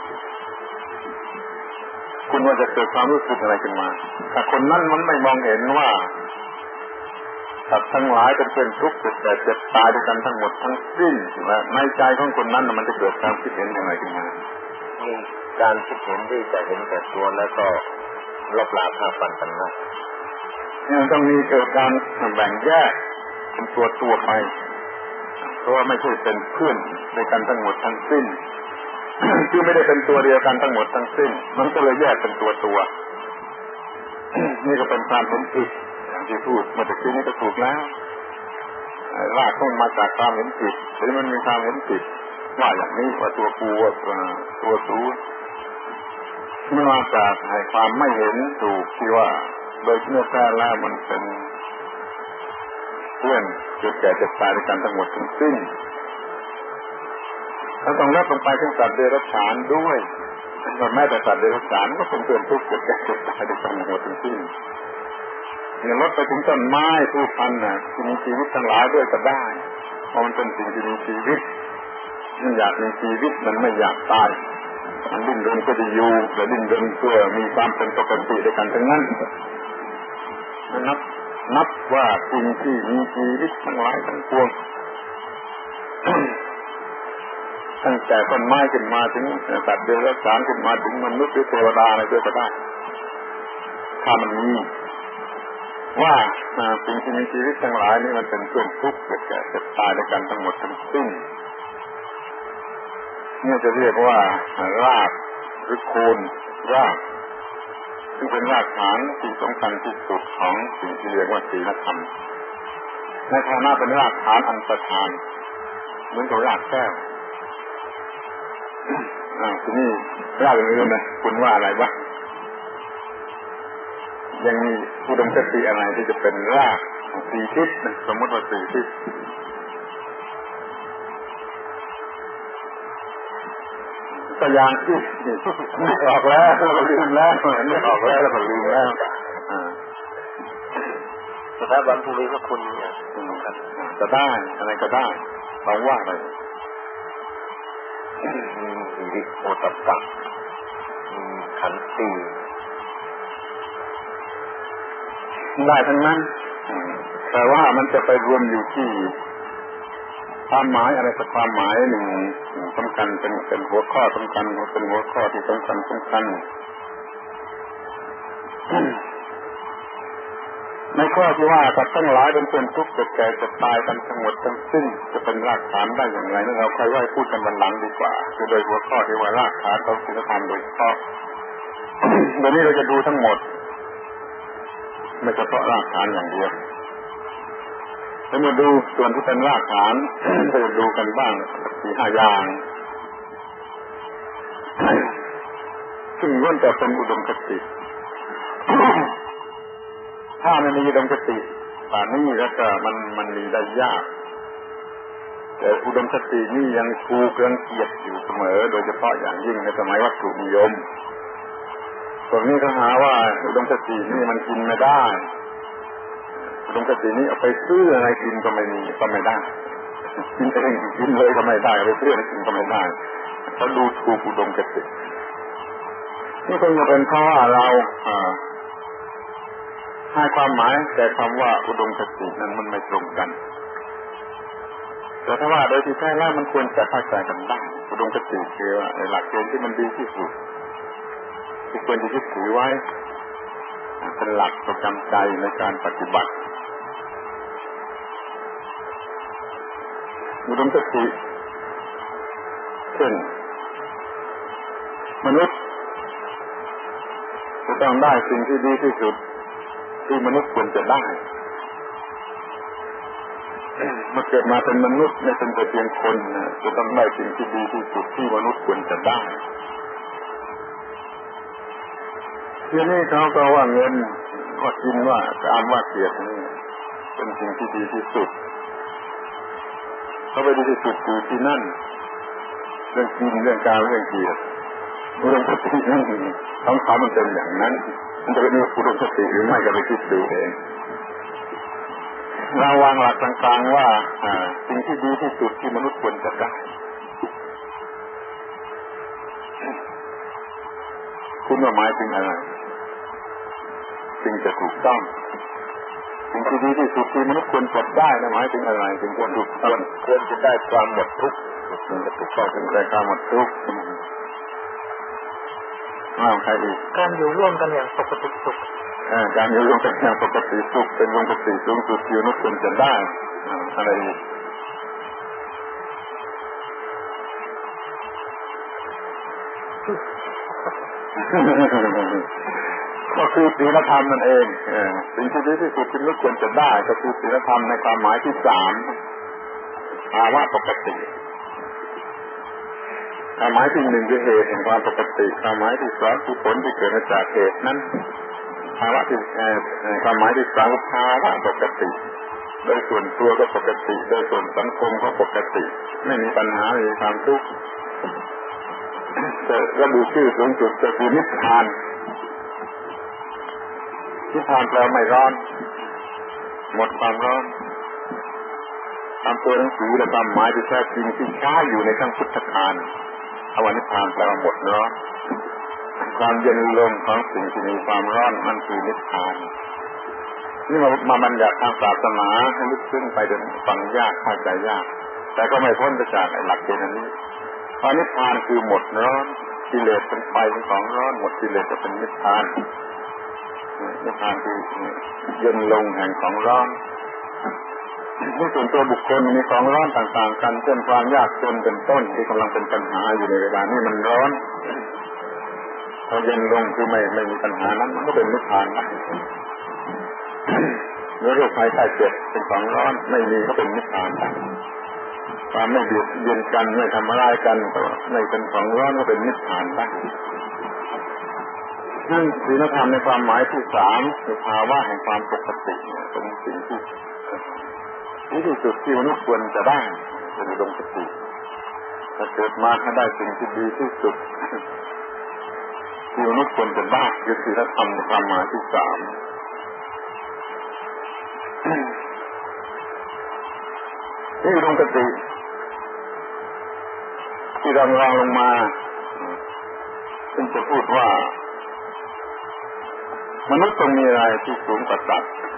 คุณว่าจะเกิดความรู้สึกอะไรขึ้นมาถ้าคนนั้นมันไม่มองเห็นว่าสัตว์ทั้งหลายเป็นส่วนทุกข์เกิดแก่เจ็บตายด้วยกันทั้งหมดทั้งสิ้นและในใจของคนนั้นมันจะเกิดความคิดเห็นอย่างไรขึ้นมาการคิดเห็นที่จะเห็นแต่ตัวแล้วก็ลบล้างภาพปันกันนะต้องมีเกิดการแบ่งแยกเป็นตัวไปเพราะว่าไม่ใช่เป็นเพื่อนด้วยกันทั้งหมดทั้งสิ้นคือไม่ได้เป็นตัวเดียวกันทั้งหมดทั้งสิ้นมันก็เลยแยกเป็นตัวนี่ก็เป็นความเห็นผิดอย่างที่พูดเมื่อตะกี้นี้ก็ถูกแล้วรากต้องมาจากความเห็นผิดหรือมันมีความเห็นผิดว่าอย่างนี้ว่าตัวกูว่าตัวตูมันมาจากความไม่เห็นถูกที่ว่าโดยเนื้อแท้แล้วมันเป็นเพื่อนเกิดแก่เจ็บตายด้วยกันทั้งหมดทั้งสิ้นถ้าต้องลดลงไปถึงสัตว์เดรัจฉานด้วยแม้แต่สัตว์เดรัจฉานก็เป็นเพื่อนทุกข์เกิดแก่เจ็บตายด้วยกันทั้งหมดทั้งสิ้นเนี่ยลดไปถึงต้นไม้พืชพันธุ์ที่มีชีวิตทั้งหลายด้วยก็ได้เพราะมันเป็นสิ่งที่มีชีวิตมันอยากมีชีวิตมันไม่อยากตายมันดิ้นรนก็จะอยู่แต่ดิ้นรนเพื่อมีความเป็นปกติด้วยกันทั้งนั้นนับว่าสิ่งที่มีชีวิตทั้งหลายทั้งปวงตั้งแต่ต้นไม้ขึ้นมาถึงสัตว์เดรัจฉานขึ้นมาถึงมนุษย์หรือเทวดาอะไรก็ได้ถ้ามันมีว่าสิ่งที่มีชีวิตทั้งหลายนี่มันเป็นส่วนทุกข์เกิดแก่เจ็บตายด้วยกันทั้งหมดทั้งสิ้นนี่จะเรียกว่ารากหรือโคนรากซึ่งเป็นรากฐานที่สำคัญที่สุดของสิ่งที่เรียกว่าศีลธรรมในฐานะเป็นรากฐานอันประธานเหมือนกับรากแก้วทีนี้รากอื่นๆนะคุณว่าอะไรบ้างยังมีอุดมคติอะไรที่จะเป็นรากสี่ทิศสมมติว่าสี่ทิศตัวอย่างที่ไม่ออกแล้วลืมแล้วไม่ออกแล้วแล้วก็ลืมแล้วสถาบันภูมิพระคุณเนี่ยจะได้อะไรก็ได้เราว่าอะไรวิโอตปะขันติได้ทั้งนั้นแต่ว่ามันจะไปรวมอยู่ที่ความหมายอะไรสักความหมายหนึ่งสำคัญเป็นหัวข้อสำคัญเป็นหัวข้อที่สำคัญในข้อที่ว่าสัตว์ทั้งหลายเป็นทุกข์เกิดแก่เจ็บตายกันทั้งหมดทั้งสิ้นจะเป็นรากฐานได้อย่างไรนั่นเราค่อยว่าพูดกันวันหลังดีกว่าคือโดยหัวข้อที่ว่ารากฐานของศีลธรรมโดยเฉพาะเดี๋ยวนี้เราจะดูทั้งหมดไม่เฉพาะรากฐานอย่างเดียวแล้วมาดูส่วนที่เป็นรากฐานจะดูกันบ้าง 4-5 อย่างซึ่งล้วนแต่เป็นอุดมคติถ้าไม่มีอุดมคติป่านนี้แล้วก็มันมีได้ยากแต่อุดมคตินี่ยังถูกรังเกียจอยู่เสมอโดยเฉพาะอย่างยิ่งในสมัยวัตถุนิยมพวกนี้เขาหาว่าอุดมคตินี่มันกินไม่ได้อุดมคตินี้เอาไปซื้ออะไรกินก็ไม่ได้กินเองกินเลยก็ไม่ได้ไปซื้ออะไรกินก็ไม่ได้เขาดูถูกอุดมคตินี่คงจะเป็นเพราะว่าเราให้ความหมายแต่คำว่าอุดมคตินั้นมันไม่ตรงกันแต่ถ้าว่าโดยที่แท้แล้วมันควรจะเข้าใจกันได้อุดมคติคือว่าหลักเกณฑ์ที่มันดีที่สุดที่ควรจะยึดถือไว้เป็นหลักประจำใจในการปฏิบัติอุดมคติเช่นมนุษย์จะต้องได้สิ่งที่ดีที่สุดที่มนุษย์ควรจะได้เมื่อเกิดมาเป็นมนุษย์ไม่เป็นแต่เพียงคนจะต้องได้สิ่งที่ดีที่สุดที่มนุษย์ควรจะได้ทีนี้เขาก็ว่าเงินว่ากินว่าการว่าเกียรตินี่เป็นสิ่งที่ดีที่สุดเขาไปดีที่สุดอยู่ที่นั่นเรื่องกินเรื่องการเรื่องเกียรติอุดมคตินั่นของเขามันเป็นอย่างนั้นมันจะเป็นอุดมคติหรือไม่ก็ไปคิดดูเองเราวางหลักต่างๆว่าสิ่งที่ดีที่สุดที่มนุษย์ควรจะได้คุณหมายถึงอะไรสิ่งจะถูกต้องสิ่งที่ดีที่สุดที่มนุษย์ควรจะได้หมายถึงอะไรถึงควรถูกต้องควรจะได้ความหมดทุกข์มันจะถูกต้องถึงได้ความหมดทุกข์ใครอีกการอยู่ร่วมกันอย่างปกติสุขการอยู่ร่วมกันอย่างปกติสุขเป็นปกติสูงสุดที่มนุษย์ควรจะได้อะไรอีกก็คือศีลธรรมนั่นเองสิ่งที่ดีที่สุดที่มนุษย์ควรจะได้ก็คือศีลธรรมในความหมายที่ 3ภาวะปกติความหมายที่ 1คือเหตุแห่งความปกติความหมายที่ 2คือผลที่เกิดมาจากเหตุนั้นภาวะที่ความหมายที่ 3ภาวะปกติโดยส่วนตัวก็ปกติโดยส่วนสังคมก็ปกติไม่มีปัญหาไม่มีความทุกข์จะระบุชื่อสูงสุดก็คือนิพพานนิพพานแปลไม่ร้อนหมดความร้อนตามตัวหนังสือและความหมายที่แท้จริงที่ใช้อยู่ในทั้งพุทธกาลอวนิพพานแปลว่าหมดร้อนความเย็นลงของสิ่งที่มีความร้อนมันคือนิพพานนี่มาบัญญัติทางศาสนาให้ลึกซึ้งไปจนฟังยากเข้าใจยากแต่ก็ไม่พ้นไปจากหลักเกณฑ์นี้เพราะนิพพานคือหมดร้อนกิเลสเป็นไฟเป็นของร้อนหมดกิเลสจะเป็นนิพพานนิพพานคือเย็นลงแห่งของร้อนที่ส่วนตัวบุคคลมีของร้อนต่างๆกันเช่นความยากจนเป็นต้นที่กำลังเป็นปัญหาอยู่ในเวลานี้มันร้อนพอเย็นลงคือไม่มีปัญหานั้นมันก็เป็นนิพพานนะเมื่อโรคภัยไข้เจ็บเป็นของร้อนไม่มีก็เป็นนิพพานนะความไม่เบียดเบียนกันไม่ทำร้ายกันก็ไม่เป็นของร้อนก็เป็นนิพพานได้นั่นศีลธรรมในความหมายที่ 3คือภาวะแห่งความปกติเป็นสิ่งที่ดีที่สุดที่มนุษย์ควรจะได้เป็นอุดมคติถ้าเกิดมาให้ได้สิ่งที่ดีที่สุดที่มนุษย์ควรจะได้คือศีลธรรมในความหมายที่ 3นี่อุดมคติที่รองลงมาซึ่งจะพูดว่ามนุษย์ต้องมีอะไรที่สูงกว่าสัตว์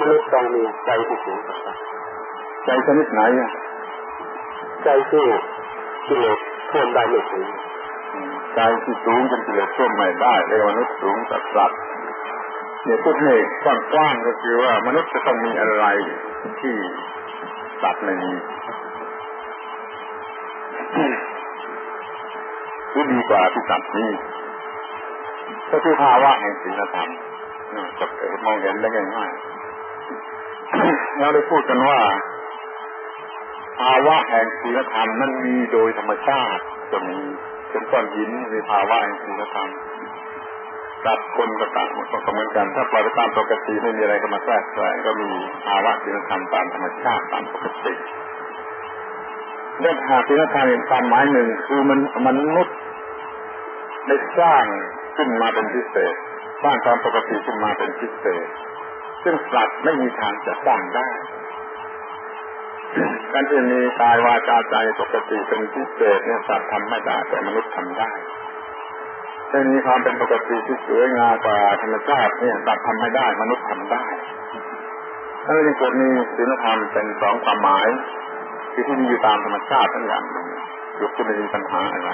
มนุษย์ต้องมีใจที่สูงกว่าสัตว์ใจชนิดไหนใจที่กิเลสท่วมได้ไม่ถึงใจที่สูงจนกิเลสท่วมไม่ได้เรียกว่ามนุษย์สูงกว่าสัตว์เนี่ยพูดให้กว้างๆก็คือว่ามนุษย์จะต้องมีอะไรที่สัตว์ไม่มีหรือดีกว่าที่สัตว์มีก็คือภาวะแห่งศีลธรรมจะมองเห็นได้ง่ายๆเราได้พูดกันว่าภาวะแห่งศีลธรรมนั้นมีโดยธรรมชาติจะมีเป็นก้อนหินมีภาวะแห่งศีลธรรมสัตว์คนก็ต่างก็เหมือนกันถ้าปล่อยไปตามปกติไม่มีอะไรเข้ามาแทรกแซงก็มีภาวะศีลธรรมตามธรรมชาติตามปกติเรื่องศีลธรรมในความหมายหนึ่งคือมนุษย์ได้สร้างขึ้นมาเป็นพิเศษสร้างความปกติขึ้นมาเป็นพิเศษซึ่งสัตว์ไม่มีทางจะสร้างได้การที่มีกายวาจาใจปกติเป็นพิเศษเนี่ยสัตว์ทำไม่ได้แต่มนุษย์ทำได้ถ้ามีความเป็นปกติที่สวยงามกว่าธรรมชาติเนี่ยสัตว์ทำไม่ได้มนุษย์ทำได้ถ้าจึงเกิดมีศีลธรรมเป็นสองความหมายที่มีอยู่ตามธรรมชาติทั้งอย่างยกขึ้นไม่มีปัญหาอะไร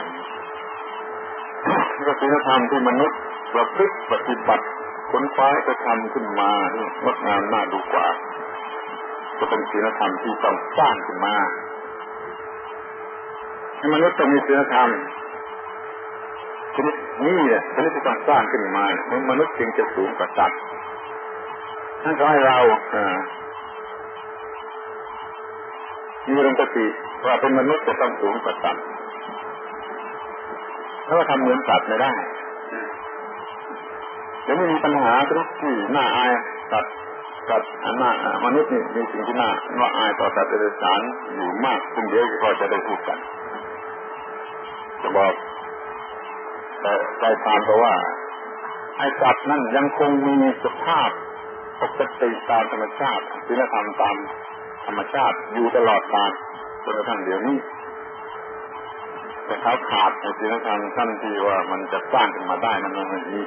ก็ศีลธรรมที่มนุษย์ประพฤติปฏิบัติค้นคว้าจะทำขึ้นมางดงามน่าดูกว่าก็เป็นศีลธรรมที่ต้องสร้างขึ้นมาให้มนุษย์ต้องมีศีลธรรมชนิดนี้ชนิดที่ต้องสร้างขึ้นมามนุษย์จึงจะสูงกว่าสัตว์ท่านขอให้เรามีอุดมคติว่าเป็นมนุษย์จะต้องสูงกว่าสัตว์เพราะว่าทำเหมือนสัตว์ไม่ได้แล้วไม่มีปัญหาทุกที่น่าอายสัตว์มนุษย์นี่มีสิ่งที่น่าอายต่อสัตว์เดรัจฉานอยู่มากซึ่งเดี๋ยวก็จะได้พูดกันจะบอกแต่ใจความเพราะว่าไอ้สัตว์นั่นยังคงมีสภาพปกติตามธรรมชาติศีลธรรมตามธรรมชาติอยู่ตลอดกาลจนกระทั่งเดี๋ยวนี้แต่เขาขาดไอ้ศีลธรรมขั้นที่ว่ามันจะสร้างขึ้นมาได้มันไม่มี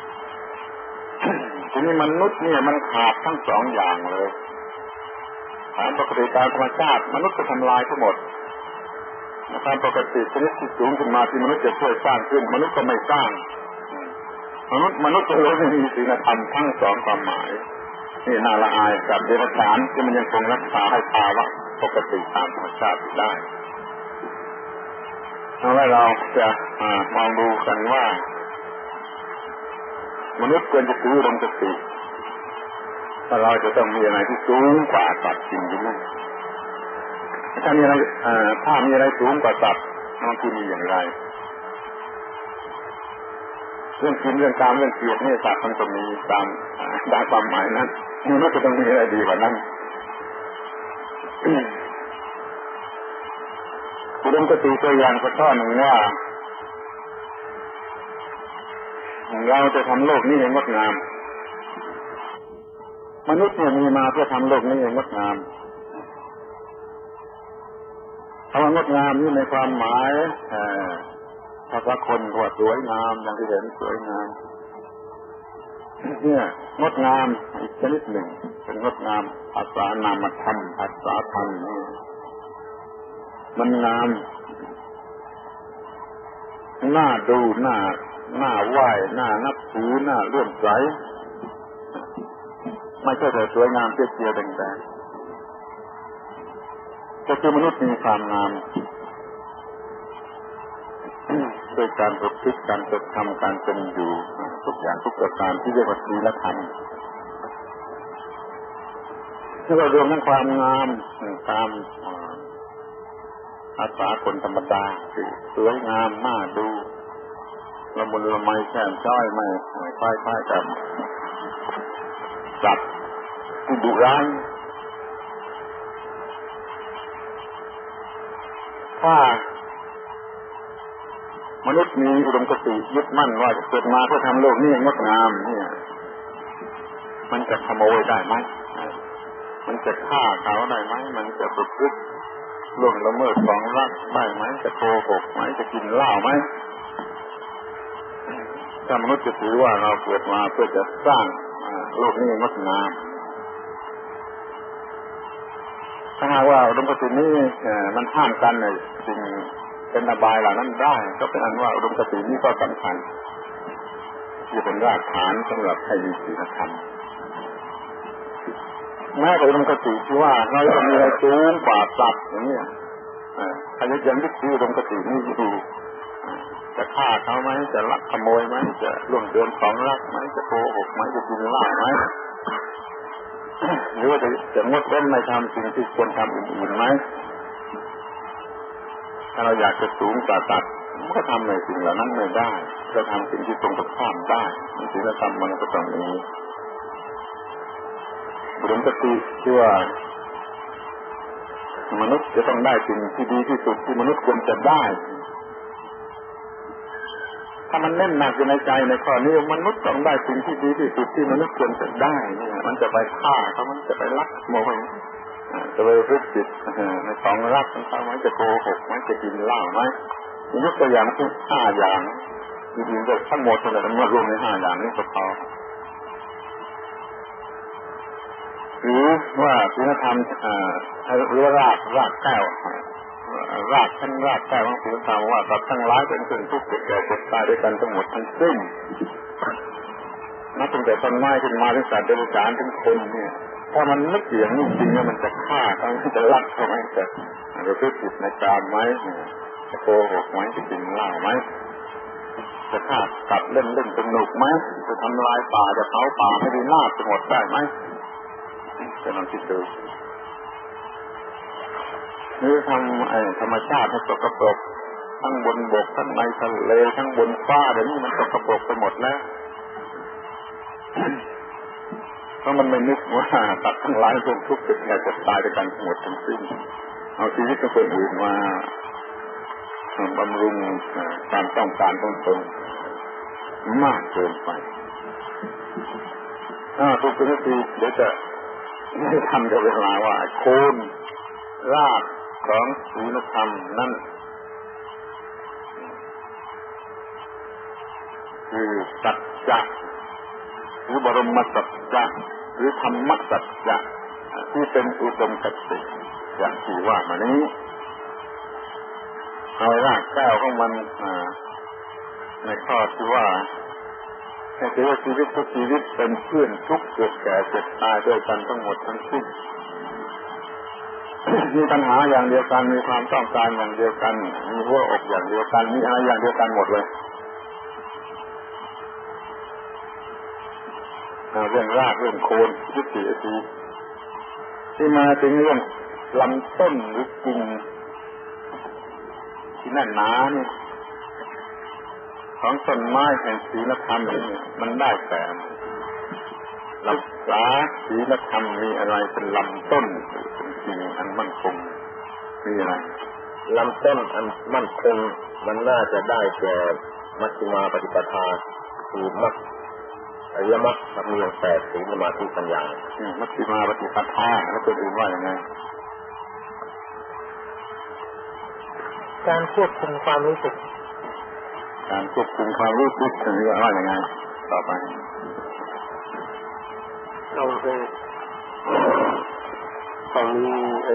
ทีนี้มนุษย์เนี่ยมันขาดทั้งสองอย่างเลยตามปกติตามธรรมชาติมนุษย์จะทำลายทั้งหมดตามปกติชนิดที่สูงขึ้นมาที่มนุษย์จะช่วยสร้างขึ้นมนุษย์ก็ไม่สร้างมนุษย์จะเลยไม่มีศีลธรรมทั้งสองความหมายนี่น่าละอายกับเดรัจฉานที่มันยังคงรักษาให้ภาวะปกติตามธรรมชาติได้เอาไว้เราจะมองดูกันว่ามนุษย์ควรจะถืออุดมคติถ้าเราจะต้องมีอะไรที่สูงกว่าสัตว์จริงๆถ้ามีอะไรสูงกว่าสัตว์มันคือมีอย่างไรเรื่องกินเรื่องการเรื่องเกียรตินี่สัตว์มันก็มีตามความหมายนั้นมนุษย์จะต้องมีอะไรดีกว่านั้นอุดมคติตัวอย่างสักข้อหนึ่งว่าเราจะทำโลกนี้ให้งดงามมนุษย์เนี่ยมีมาเพื่อทำโลกนี้ให้งดงามคำว่างดงามนี่ในความหมายภาษาคนว่าสวยงามอย่างที่เห็นสวยงามเนี่ยงดงามอีกชนิดหนึ่งเป็นงดงามภาษานามธรรมภาษาธรรมนี่มันงามน่าดูน่าไหว้น่านับถือน่าเลื่อมใสไม่ใช่แต่สวยงามเจียวๆแดงๆก็คือมนุษย์มีความงามด้วยการประพฤติการกระทำการเป็นอยู่ทุกอย่างทุกประการที่เรียกว่าศีลธรรมที่เรารวมทั้งความงามตามภาษาคนธรรมดาคือสวยงามน่าดูละมุนละไมแช่มช้อยไม่คล้ายๆกับสัตว์ที่ดุร้ายถ้ามนุษย์มีอุดมคติยึดมั่นว่าจะเกิดมาเพื่อทำโลกนี้งดงามเนี่ยมันจะขโมยได้ไหมมันจะฆ่าเขาได้ไหมมันจะประพฤติล่วงละเมิดของรักได้ไหมจะโกหกไหมจะกินเหล้าไหมถ้ามนุษย์จะถือว่าเราเกิดมาเพื่อจะสร้างโลกนี้งดงามถ้าหากว่าอุดมคตินี้มันห้ามกันในสิ่งเป็นอบายเหล่านั้นได้ก็เป็นอันว่าอุดมคตินี้ก็สำคัญที่เป็นรากฐานสำหรับให้มีศีลธรรมแม้แต่อุดมคติที่ว่าเราจะมีอะไรสูงกว่าสัตว์อย่างนี้ถ้ายังยึดถืออุดมคตินี้อยู่จะฆ่าเขาไหมจะลักขโมยไหมจะล่วงเกินของรักไหมจะโกหกไหมจะกินเหล้าไหมหรือว่าจะงดเว้นในทำสิ่งที่ควรทำอื่นๆไหมถ้าเราอยากจะสูงกว่าสัตว์ก็ทำในสิ่งเหล่านั้นไม่ได้จะทำสิ่งที่ตรงกับข้ามได้ศีลธรรมมันก็ต้องมีอุดมคติที่ว่ามนุษย์จะต้องได้สิ่งที่ดีที่สุดที่มนุษย์ควรจะได้ถ้ามันแน่นหนักอยู่ในใจในข้อนี้มนุษย์ต้องได้สิ่งที่ดีที่สุดที่มนุษย์ควรจะได้เนี่ยมันจะไปฆ่าเขามันจะไปลักขโมยจะไปรึกจิตในของรักของเขาไหมจะโกหกไหมจะกินเหล้าไหมยกตัวอย่างที่5 อย่างจริงๆก็ทั้งหมดเลยทั้งหมดรวมใน5 อย่างนี้ก็พอหรือว่าศีลธรรมหรือรากแก้วรากแก้วของศีลธรรมว่าสัตว์ทั้งหลายเป็นสิ่งทุกข์เกิดแก่เจ็บตายด้วยกันทั้งหมดทั้งสิ้นนับตั้งแต่ต้นไม้ขึ้นมาถึงสัตว์เดรัจฉานถึงคนเนี่ยถ้ามันนึกอย่างนี้จริงๆมันจะฆ่าเขาจะลักเขาไหมจะประพฤติผิดในกามไหมจะโกหกไหมจะกินเหล้าไหมจะฆ่าสัตว์เล่นสนุกไหมจะทำลายป่าจะเผาป่าให้ดีนาศหมดได้ไหมจะลองคิดดูหรือทำธรรมชาติให้สกปรกทั้งบนบกทั้งในทะเลทั้งบนฟ้าเดี๋ยวนี้มันสกปรกไปหมดแล้วเพราะมันไม่นึกว่าสัตว์ทั้งหลายพวกทุกข์เกิดแก่เจ็บตายด้วยกันทั้งหมดทั้งสิ้นเอาชีวิตของคนอื่นมาบำรุงการต้องการของตนมากเกินไปทุกทีเดี๋ยวจะไม่ทำกับเวลาว่าโคนรากของศีลธรรมนั่นคือสัจจะหรือบรมสัจจะหรือธรรมสัจจะที่เป็นอุดมคติอย่างที่ว่ามานี้เอารากแก้วของมันในข้อที่ว่าให้ถือว่าชีวิตทุกชีวิตเป็นเพื่อนทุกเกิดแก่เจ็บตายด้วยกันทั้งหมดทั้งสิ้นมีปัญหาอย่างเดียวกันมีความต้องการอย่างเดียวกันมีหัวอกอย่างเดียวกันมีอะไรอย่างเดียวกันหมดเลยเรื่องรากเรื่องโคนยุติที่มาถึงเรื่องลำต้นหรือกิ่งที่แน่นหนาเนี่ยของต้นไม้แห่งศีลธรรมนี่มันได้แต่รักษาศีลธรรมมีอะไรเป็นลำต้นเป็นกิ่งอันมั่นคงมีอะไรลำต้นอันมั่นคงมันน่าจะได้แก่มัชฌิมาปฏิปทาคือมรรคอริยมรรคมีองค์8ศีลสมาธิปัญญามัชฌิมาปฏิปทาแล้วตัวอื่นว่าอย่างไงการควบคุมความรู้สึกการควบคุมความรู้สึกนี่ว่าอย่างไงต่อไปต้องมี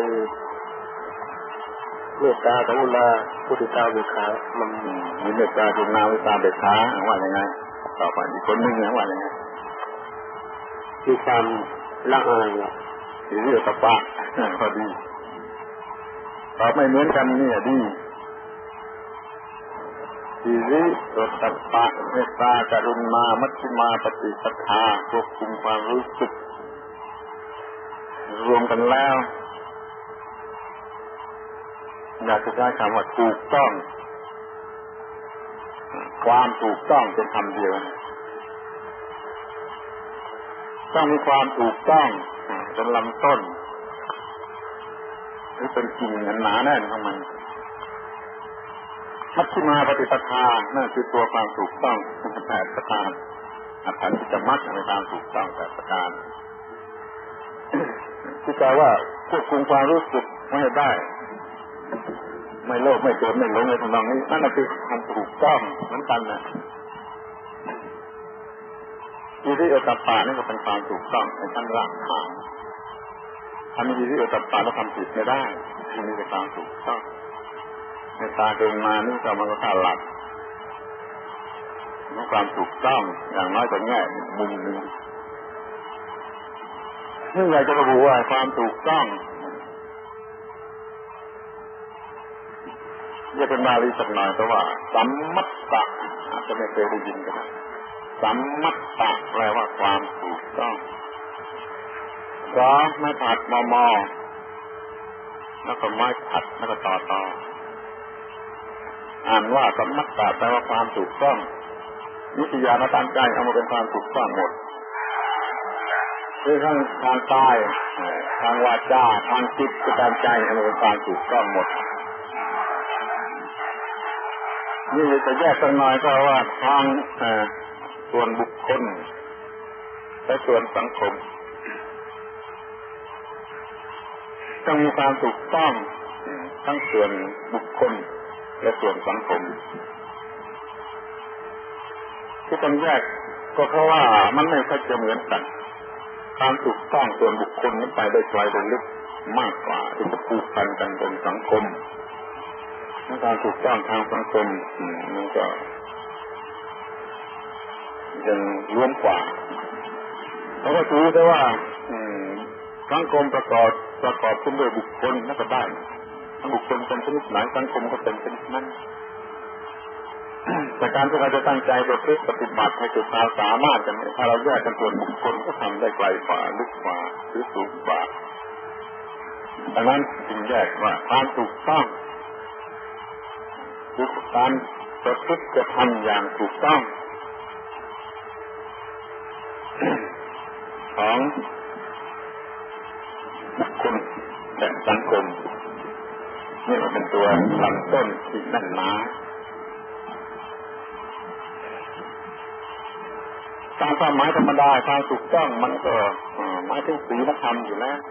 เมตตากรุณามุทิตาอุเบกขามันมีเมตตากรุณามุทิตาอุเบกขาว่าอย่างไงต่อไปอีกคนนึงว่าอย่างไงมีความละอายหิริโอตปะพอดีตอบไม่เหมือนกันเนี่ยดีหิริโอตปะเมตตากรุณามัชฌิมาปฏิปทาควบคุมความรู้สึกรวมกันแล้วอยากจะใช้คำว่าถูกต้องความถูกต้องเป็นคำเดียวต้องมีความถูกต้องเป็นลำต้นหรือเป็นกิ่งหนาแน่นของมันมัชฌิมาปฏิปทานั่นคือตัวความถูกต้อง8 ประการอัตถังกิจมัชฌิมาในการถูกต้อง8 ประการที่แปลว่าควบคุมความรู้สึกไม่ให้ได้ไม่โลภไม่โกรธไม่หลงในทำนองนี้นั่นคือความถูกต้องเหมือนกันนะหิริโอตปะนี่ก็เป็นความถูกต้องในขั้นรากฐานทำดีที่อุตตะแล้วทำผิดไม่ได้ที่นี่เป็นความถูกต้องในตาเกินมานี่ก็มันก็ขาดหลักของความถูกต้องอย่างน้อยก็แง่มุมหนึ่งนี่อยากจะระบุว่าความถูกต้องจะเป็นบาลีสักหน่อยเพราะว่าสัมมัตตะอาจจะไม่เคยได้ยินกันนะสัมมัตตะแปลว่าความถูกต้องไม้ผัดมอแล้วก็ไม้ผัดแล้วก็ต่ออ่านว่าสัมมัตตะแปลว่าความถูกต้องวิทยาทางใจเอามาเป็นความถูกต้องหมดคือทางกายทางวาจาทางจิตทางใจเอามาเป็นความถูกต้องหมดนี่จะแยกกันหน่อยก็ว่าทางส่วนบุคคลและส่วนสังคมต้องมีความถูกต้องทั้งส่วนบุคคลและส่วนสังคมที่ต้องแยกก็เพราะว่ามันไม่ค่อยจะเหมือนกันความถูกต้องส่วนบุคคลนั้นไปได้ไกลได้ลึกมากกว่าที่จะผูกพันกันเป็นสังคมการถูกต้องทางสังคมมันก็ยังล้วนกว่าเพราะว่าถือได้ว่าสังคมประกอบขึ้นด้วยบุคคลนั่นก็ได้ทั้งบุคคลเป็นชนิดไหนสังคมก็เป็นชนิดนั้นแต่การที่เราจะตั้งใจประพฤติปฏิบัติให้สุดความสามารถกันถ้าเราแยกกันส่วนบุคคลก็ทำได้ไกลกว่าลึกกว่าหรือสูงกว่าดังนั้นจึงแยกว่าความถูกต้องคือการประพฤติจะทำอย่างถูกต้องของบุคคลและสังคมนี่มันเป็นตัวลำต้นที่แน่นหนาตามความหมายธรรมดาความถูกต้องมันก็หมายถึงศีลธรรมอยู่แล้ว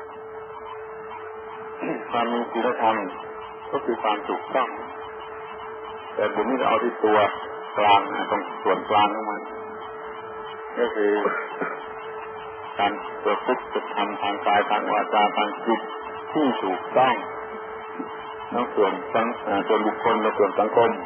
ความมีศีลธรรมก็คือความถูกต้องแต่ผมนี่จะเอาที่ตัวกลางตรงส่วนกลางของมันก็คือการประพฤติทำทางกายทางวาจาทางจิตที่ถูกต้องทั้งส่วนบุคคลและส่วนสังคม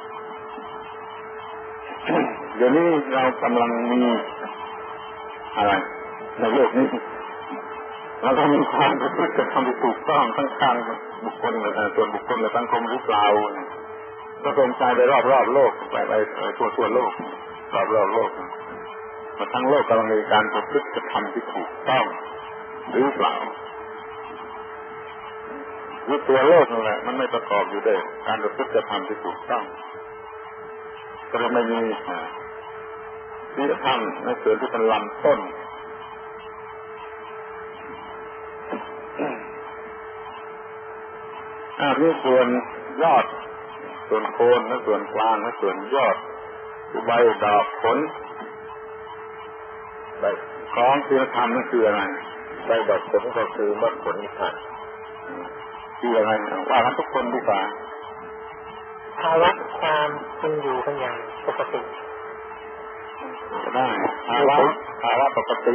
เดี๋ยวนี้เรากำลังมีอะไรในโลกนี้เราต้องมีความประพฤติทำที่ถูกต้องทั้งทางบุคคลส่วนบุคคลและสังคมหรือเปล่าก็สนใจไปรอบโลกไปทั่วโลกรอบโลกทั้งโลกกำลังมีการประพฤติทำที่ถูกต้องหรือเปล่าหรือตัวโลกนั่นแหละมันไม่ประกอบอยู่ด้วยการประพฤติทำที่ถูกต้องก็เลยไม่มีศีลธรรมในส่วนที่เป็นลำต้นนี่ส่วนยอดส่วนโคนและส่วนกลางและส่วนยอดใบดอกผลใบของศีลธรรมนั่นคืออะไรใบดอกผลก็คือมรรคผลนิพพานคืออะไรว่ากันทุกคนดีกว่าภาวะความเป็นอยู่กันอย่างปกติได้ภาวะปกติ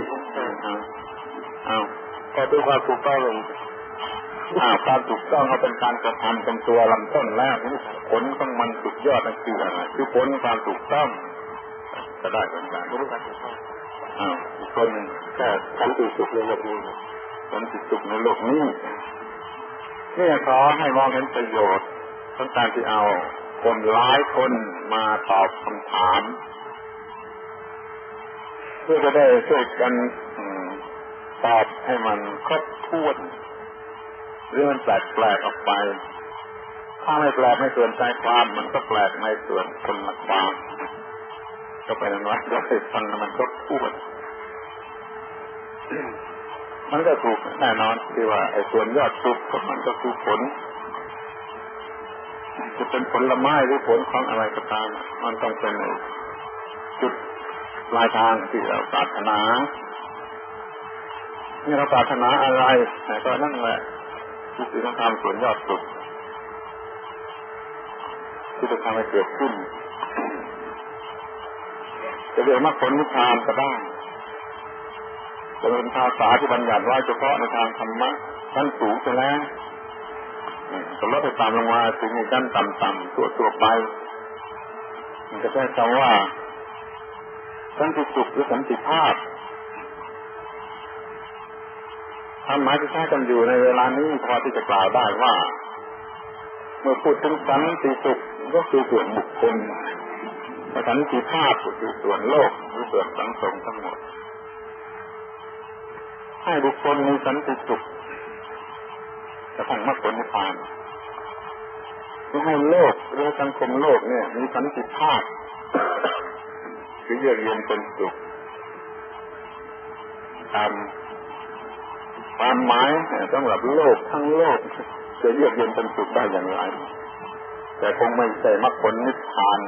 ก็เป็นความถูกต้องการถูกต้องเขาเป็นการกระทำเป็นตัวลำต้นแล้วผลของมันสุดยอดนั่นคืออะไรคือผลความถูกต้องก็ได้เป็นการรู้กันถูกต้องอีกคนหนึ่งแค่สันติสุขในโลกนี้สันติสุขในโลกนี้นี่ขอให้มองเห็นประโยชน์ของการที่เอาคนหลายคนมาตอบคำถามเพื่อจะได้ช่วยกันตอบให้มันครบถ้วนหรือมันแปลกออกไปถ้าไม่แปลกในส่วนใจความมันก็แปลกในส่วนคนละความก็เป็นนั้นว่าเราให้ฟังมันครบถ้วนมันก็ถูกแน่นอนที่ว่าไอ้ส่วนยอดสุดก็มันก็คือผลจะเป็นผลไม้หรือผลของอะไรก็ตามมันต้องเป็นจุดปลายทางที่เราปรารถนานี่เราปรารถนาอะไรก็นั่นแหละที่ต้องทำส่วนยอดสุดที่จะทำให้เกิดขึ้นจะเรียกมรรคผลนิพพานก็ได้จะเป็นภาษาที่บัญญัติไว้เฉพาะในทางธรรมะชั้นสูงไปแล้วก็ลดไปตามลงมาถึงชั้นต่ำๆตัวไปมันจะใช้คำว่าสันติสุขหรือสันติภาพความหมายที่ใช้กันอยู่ในเวลานี้พอที่จะกล่าวได้ว่าเมื่อพูดถึงสันติสุขก็คือส่วนบุคคลสันติภาพก็คือส่วนโลกหรือส่วนสังคมทั้งหมดให้บุคคลมีสันติสุขกระทั่งมรรคผลนิพพานคือให้โลกหรือสังคมโลกเนี่ยมีสันติภาพคือเยือกเย็นเป็นสุขตามความหมายสำหรับโลกทั้งโลกจะเยือกเย็นเป็นสุขได้อย่างไรแต่คงไม่ใช่มรรคผลนิพพาน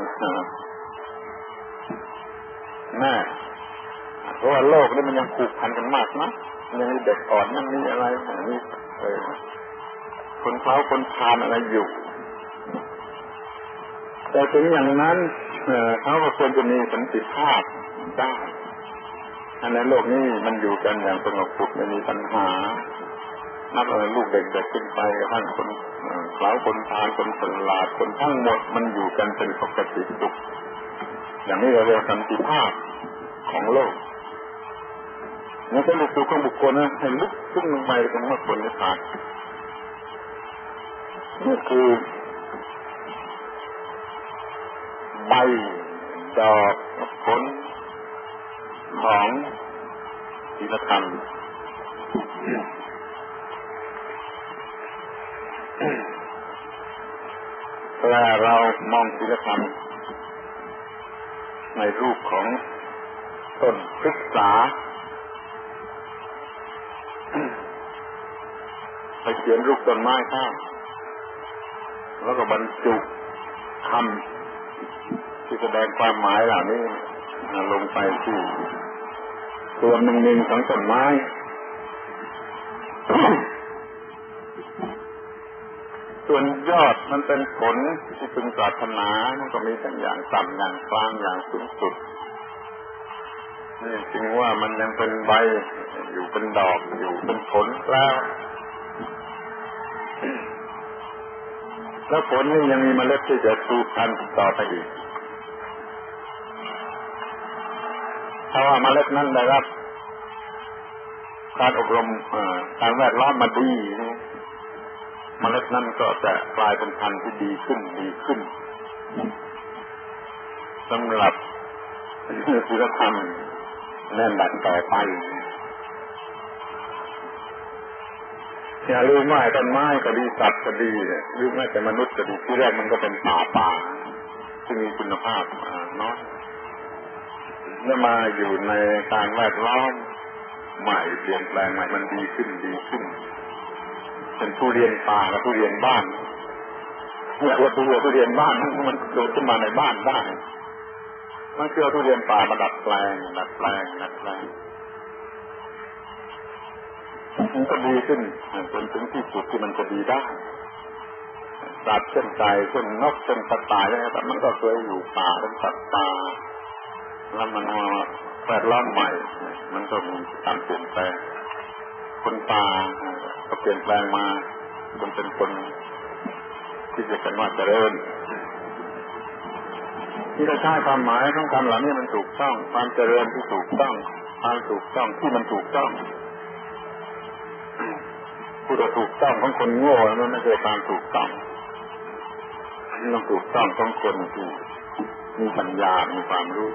แน่เพราะว่าโลกนี่มันยังผูกพันกันมากนะยังมีเด็กอ่อนยังมีอะไรมีคนเฒ่าคนทานอะไรอยู่แต่ถึงอย่างนั้นเขาก็ควรจะมีสันติภาพได้ในโลกนี้มันอยู่กันอย่างสงบสุขไม่มีปัญหานับลูกเด็กๆขึ้นไปท่านคนเฒ่าคนทานคนฉลาดคนทั้งหมดมันอยู่กันเป็นปกติสุขอย่างนี้เราเรียกสันติภาพของโลกนี่ก็เป็นสุขของบุคคลนะให้ลึกขึ้นลงไปตรงมรรคผลนิพพานนี่คือใบดอกผลของศีลธรรมเวลาเรามองศีลธรรมในรูปของต้นพฤกษาไปเขียนรูปต้นไม้ข้างแล้วก็บรรจุคำที่แสดงความหมายเหล่านี้ลงไปที่ตัวหนึ่งๆของต้นไม้ส่วนยอดมันเป็นผลที่พึงปรารถนามันก็มีทั้งอย่างต่ำอย่างกลางอย่างสูงสุดนี่จึงว่ามันยังเป็นใบอยู่เป็นดอกอยู่เป็นผลแล้วผลนี่ยังมีเมล็ดที่จะสืบพันธุ์ต่อไปอีกถ้าว่าเมล็ดนั้นได้รับการอบรมการแวดล้อมมาดีเมล็ดนั้นก็จะกลายเป็นพันธุ์ที่ดีขึ้นสำหรับศีลธรรมแน่นหนาต่อไปอย่าลืมว่าต้นไม้ก็ดีสัตว์ก็ดีหรือแม้แต่มนุษย์ก็ดีที่แรกมันก็เป็นป่าที่มีคุณภาพน้อยแล้วมาอยู่ในการแวดล้อมใหม่เปลี่ยนแปลงใหม่มันดีขึ้นเป็นทุเรียนป่ากับทุเรียนบ้านเนี่ยว่าทุเรียนบ้านมันโดดขึ้นมาในบ้านได้มันคือทุเรียนป่ามาดัดแปลงมันก็ดีขึ้นจนถึงที่สุดที่มันจะดีได้สัตว์เช่นไก่เช่นนกเช่นกระต่ายอะไรแต่มันก็เคยอยู่ป่าเป็นสัตว์ป่าแล้วมันมาแวดล้อมใหม่มันก็มีการเปลี่ยนแปลงคนป่าก็เปลี่ยนแปลงมาจนเป็นคนที่จะเป็นว่าเจริญที่เราใช้ความหมายของคำเหล่านี้มันถูกต้องความเจริญที่ถูกต้องความถูกต้องที่มันถูกต้องผู้ที่ถูกต้องของคนโง่มันไม่ใช่ความถูกต้องต้องถูกต้องของคนที่มีปัญญามีความรู้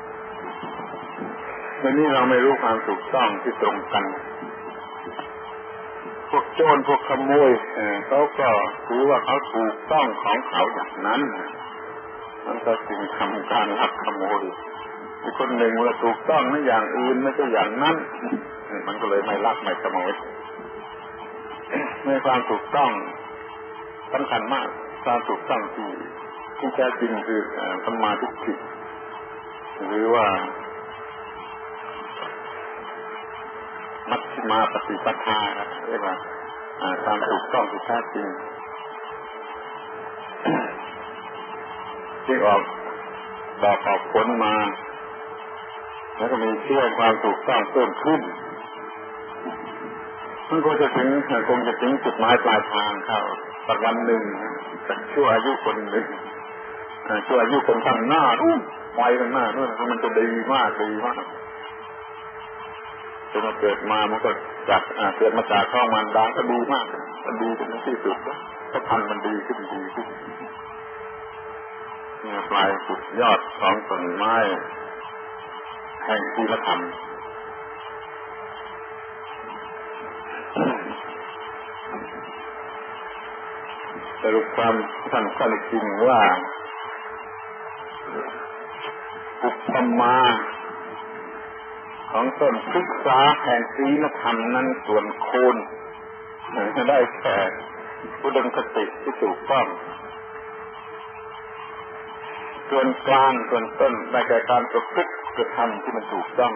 วันนี้เราไม่รู้ความถูกต้องที่ตรงกันพวกโจรพวกขโมยเขาก็ถือว่าเขาถูกต้องของเขาอย่างนั้นมันก็จึงทำการลักขโมยอีกคนหนึ่งว่าถูกต้องไม่อย่างอื่นไม่ใช่อย่างนั้นมันก็เลยไม่ลักไม่ขโมยในความถูกต้องสำคัญมากความถูกต้องที่แท้จริงคือสัมมาทิฏฐิหรือว่ามัชฌิมาปฏิปทาเรียกว่าความถูกต้องที่แท้จริงที่ออกดอกออกผลมาแล้วก็มีเชื่อความถูกต้องเพิ่มขึ้นมันก็จะถึงจุดหมายปลายทางเข้าสักวันหนึ่งชั่วอายุคนหนึ่งชั่วอายุคนข้างหน้าไปข้างหน้านู่นมันจะดีมากจนมาเกิดมามันก็จากเกิดมาจากท้องมารดาก็ดีมากก็ดีจนที่สุดก็พันมันดีขึ้นนี่ปลายสุดยอดของต้นไม้แห่งศีลธรรมสรุปความสั้นๆจริงว่าอุปมาของต้นพฤกษาแห่งศีลธรรมนั้นส่วนโคนได้แก่อุดมคติที่ถูกต้องส่วนกลางส่วนต้นได้แก่การประพฤติกระทำที่มันถูกต้อง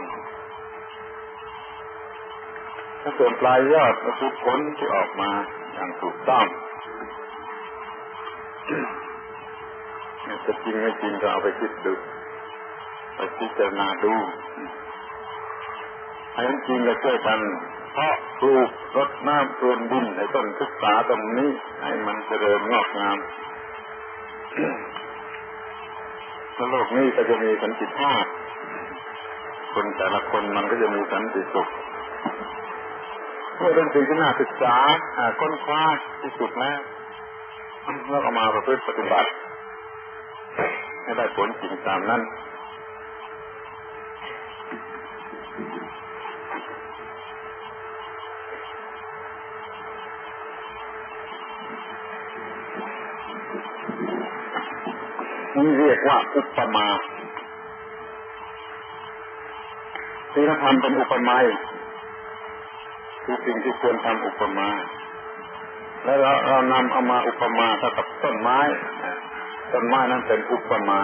ถ้าส่วนปลายยอดก็คือผลที่ออกมาอย่างถูกต้องจะจริงไม่จริงก็เอาไปคิดดูไปพิจารณาดูให้จริงก็ช่วยกันเพาะปลูกรดน้ำพรวนดินในต้นศึกษาตรงนี้ให้มันเจริญงอกงามโลกนี้ก็จะมีสันติภาพคนแต่ละคนมันก็จะมีสันติสุขเมื่อเป็นสิ่งที่น่าศึกษาค้นคว้าที่สุดแล้วเอามาประพฤติปฏิบัติให้ได้ผลจริงตามนั้นนี่เรียกว่าอุปมาศีลธรรมเป็นอุปมาคือสิ่งที่ควรทำอุปมาแล้วเรานำเอามาอุปมาเท่ากับต้นไม้นั้นเป็นอุปมา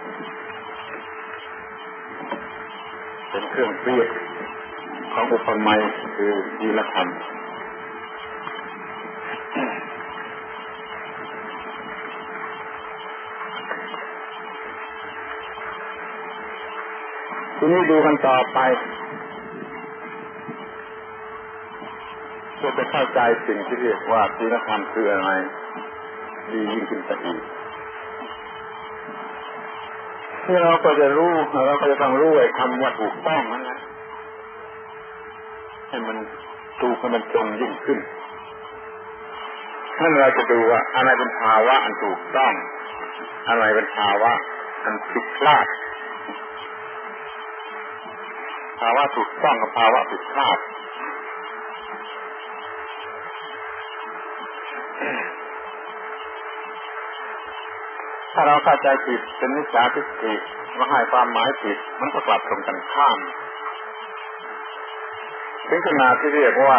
เป็นเครื่องเปรียบของอุปมาคือศีลธรรมทีนี้ดูกันต่อไปเพื่อจะเข้าใจสิ่งที่เรียกว่าศีลธรรมคืออะไรดียิ่งขึ้นไปอีกที่เราก็จะรู้เราก็จะต้องรู้ไอ้คำว่าถูกต้องนั่นแหละให้มันถูกให้มันตรงยิ่งขึ้นถ้าเราจะดูว่าอะไรเป็นภาวะอันถูกต้องอะไรเป็นภาวะอันผิดพลาดภาวะถูกต้องกับภาวะผิดพลาดถ้าเราเข้าใจผิดเป็นมิจฉาทิฏฐิมาให้ความหมายผิดมันก็กลับตรงกันข้ามถึงขนาดที่เรียกว่า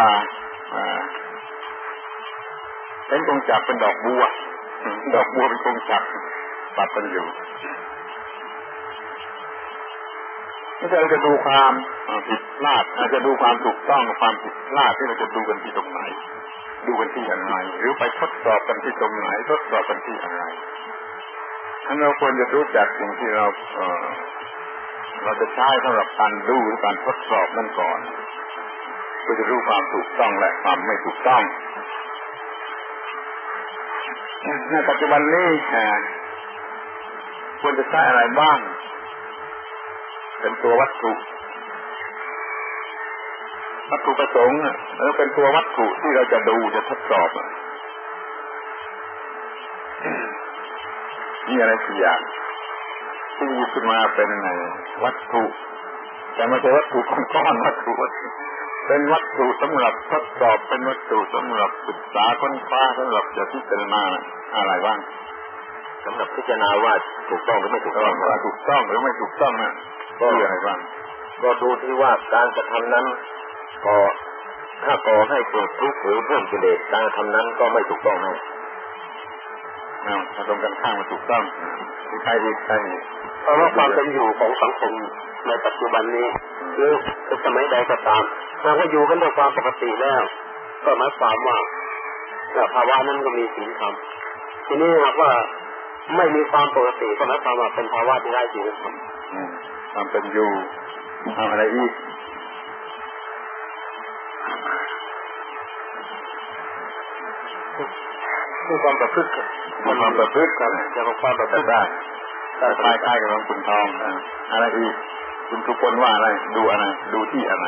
เป็นกงจักรเป็นดอกบัวเป็นกงจักรตัดกันอยู่ไม่ใช่เราจะดูความผิดพลาดอาจจะดูความถูกต้องกับความผิดพลาดที่เราจะดูกันที่ตรงไหนดูกันที่อะไรหรือไปทดสอบกันที่ตรงไหนทดสอบกันที่อะไรเราควรจะรู้จักสิ่งที่เราจะใช้สำหรับการดูหรือการทดสอบนั่นก่อนเพื่อจะรู้ความถูกต้องและความไม่ถูกต้องในปัจจุบันนี้ควรจะใช้อะไรบ้างเป็นตัววัตถุประสงค์แล้วเป็นตัววัตถุที่เราจะดูจะทดสอบมีอะไรกี่อย่างที่มีขึ้นมาเป็นวัตถุแต่ไม่ใช่วัตถุก้อนวัตถุเป็นวัตถุสำหรับทดสอบเป็นวัตถุสำหรับศึกษาค้นคว้าสำหรับจะพิจารณาอะไรบ้างสำหรับพิจารณาว่าถูกต้องหรือไม่ถูกต้องว่าถูกต้องหรือไม่ถูกต้องนะก็อะไรบ้างก็ดูที่ว่าการกระทำนั้นก็ถ้าก่อให้เกิดทุกข์หรือเพิ่มกิเลสการกระทำนั้นก็ไม่ถูกต้องแน่ถ้าตรงกันข้ามมันถูกต้องใช่ดีเพราะว่าความเป็นอยู่ของสังคมในปัจจุบันนี้หรือสมัยใดก็ตามเราก็อยู่กันด้วยความปกติแล้วก็หมายความว่าภาวะนั้นก็มีศีลธรรมทีนี้หากว่าไม่มีความปกติก็หมายความว่าเป็นภาวะที่ไร้ศีลธรรมความเป็นอยู่ทำอะไรอีกคือความประพฤติความประพฤติครับจะความประพฤติได้แต่คล้ายๆกับหลวงปู่ทองอะไรอีกคุณทุกคนว่าอะไรดูอะไรดูที่อะไร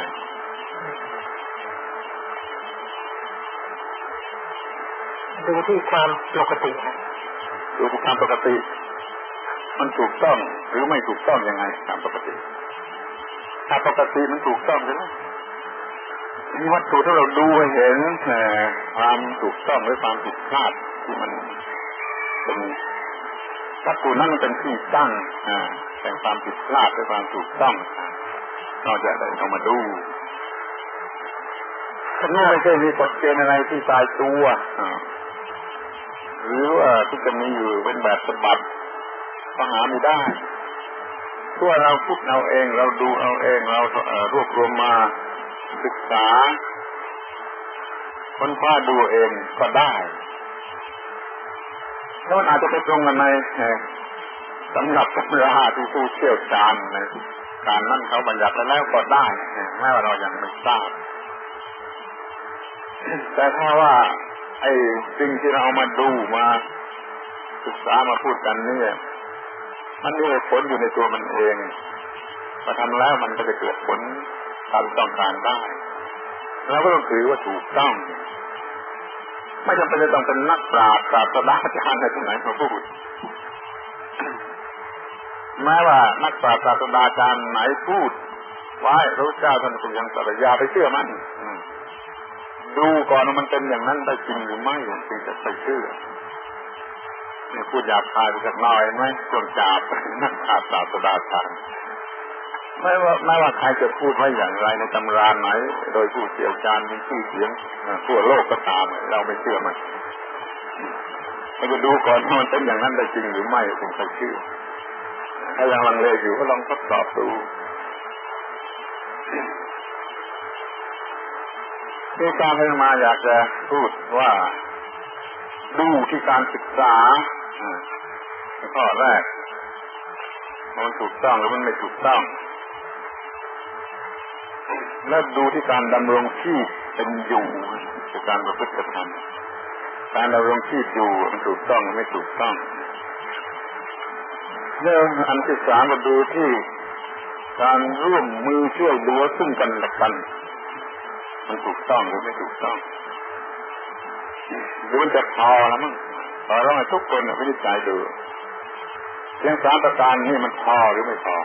ดูที่ความปกติดูที่ความปกติมันถูกต้องหรือไม่ถูกต้องยังไงตามปกติถ้าปกติมันถูกต้องใช่ไหมมีวัตถุที่เราดูให้เห็นความถูกต้องหรือความผิดพลาดที่มันเป็นวัตถุนั้นเป็นที่ตั้งแต่ความผิดพลาดหรือความถูกต้องเราจะได้เอามาดูถ้าไม่ใช่มีกฎเกณฑ์อะไรที่ตายตัวหรือว่าที่จะมีอยู่เป็นแบบฉบับก็หาไม่ได้ตัวเราคิดเอาเองเราดูเอาเองเรารวบรวมมาศึกษาค้นคว้าดูเองก็ได้แล้วมันอาจจะไปตรงกันในสำหรับตำราที่ผู้เชี่ยวชาญในการนั่นเขาบัญญัติแล้วก็ได้แม้ว่าเรายังไม่ทราบแต่ถ้าว่าไอ้สิ่งที่เราเอามาดูมาศึกษามาพูดกันนี่มันมีผลอยู่ในตัวมันเองพอทำแล้วมันก็จะเกิดผลตามต้องการได้เราก็ต้องถือว่าถูกต้องไม่จำเป็นจะต้องเป็นนักปราชญ์ศาสตราจารย์อะไรที่ไหนมาพูดแม้ว่านักปราชญ์ศาสตราจารย์ไหนพูดไว้พระเจ้าท่านทรงยังสัตยาไปเชื่อมันดูก่อนว่ามันเป็นอย่างนั้นได้จริงหรือไม่ถึงจะไปเชื่อนี่พูดหยาบคายไปสักหน่อยไหมช่วงจาบนักปราชญ์ศาสตราจารย์ไม่ว่าใครจะพูดไว้อย่างไรในตำราไหนโดยผู้เชี่ยวชาญมีชื่อเสียงทั่วโลกก็ตามเราไม่เชื่อมันเราจะดูก่อนว่ามันเป็นอย่างนั้นได้จริงหรือไม่ถึงจะเชื่อถ้ายังลังเลอยู่ก็ลองทดสอบดูที่การให้มาอยากจะพูดว่าดูที่การศึกษาข้อแรกมันถูกต้องหรือมันไม่ถูกต้องและดูที่การดำรงชีพเป็นอยู่คือการประพฤติกระทำการดำรงชีพอยู่มันถูกต้องหรือไม่ถูกต้องเรื่องอันที่สามก็ดูที่การร่วมมือช่วยเหลือซึ่งกันและกันมันถูกต้องหรือไม่ถูกต้องหรือมันจะพอแล้วมั้งพอแล้วทุกคนวินิจฉัยดูเรื่องสามประการนี้มันพอหรือไม่พอ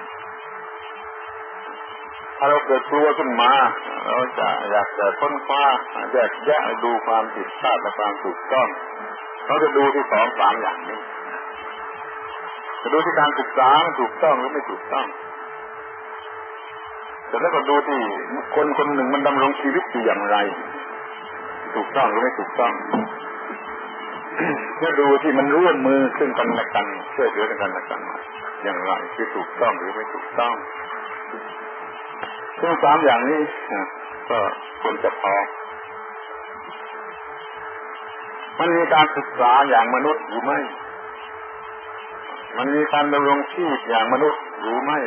ถ้าเราเกิดกลัวขึ้นมาเราจะอยากจะค้นคว้าแยกแยะดูความผิดพลาดและความถูกต้องเราจะดูที่สองสามอย่างนี้จะดูที่การศึกษามันถูกต้องหรือไม่ถูกต้องแต่แล้วก็ดูที่คนคนหนึ่งมันดำรงชีวิตอยู่อย่างไรถูกต้องหรือไม่ถูกต้องจะดูที่มันร่วมมือซึ่งกันและกันช่วยเหลือกันและกันอย่างไรที่ถูกต้องหรือไม่ถูกต้องทั้งสามอย่างนี้ก็ควรจะพอมันมีการศึกษาอย่างมนุษย์หรือไม่มันมีการดำรงชีพอย่างมนุษย์หรือไม่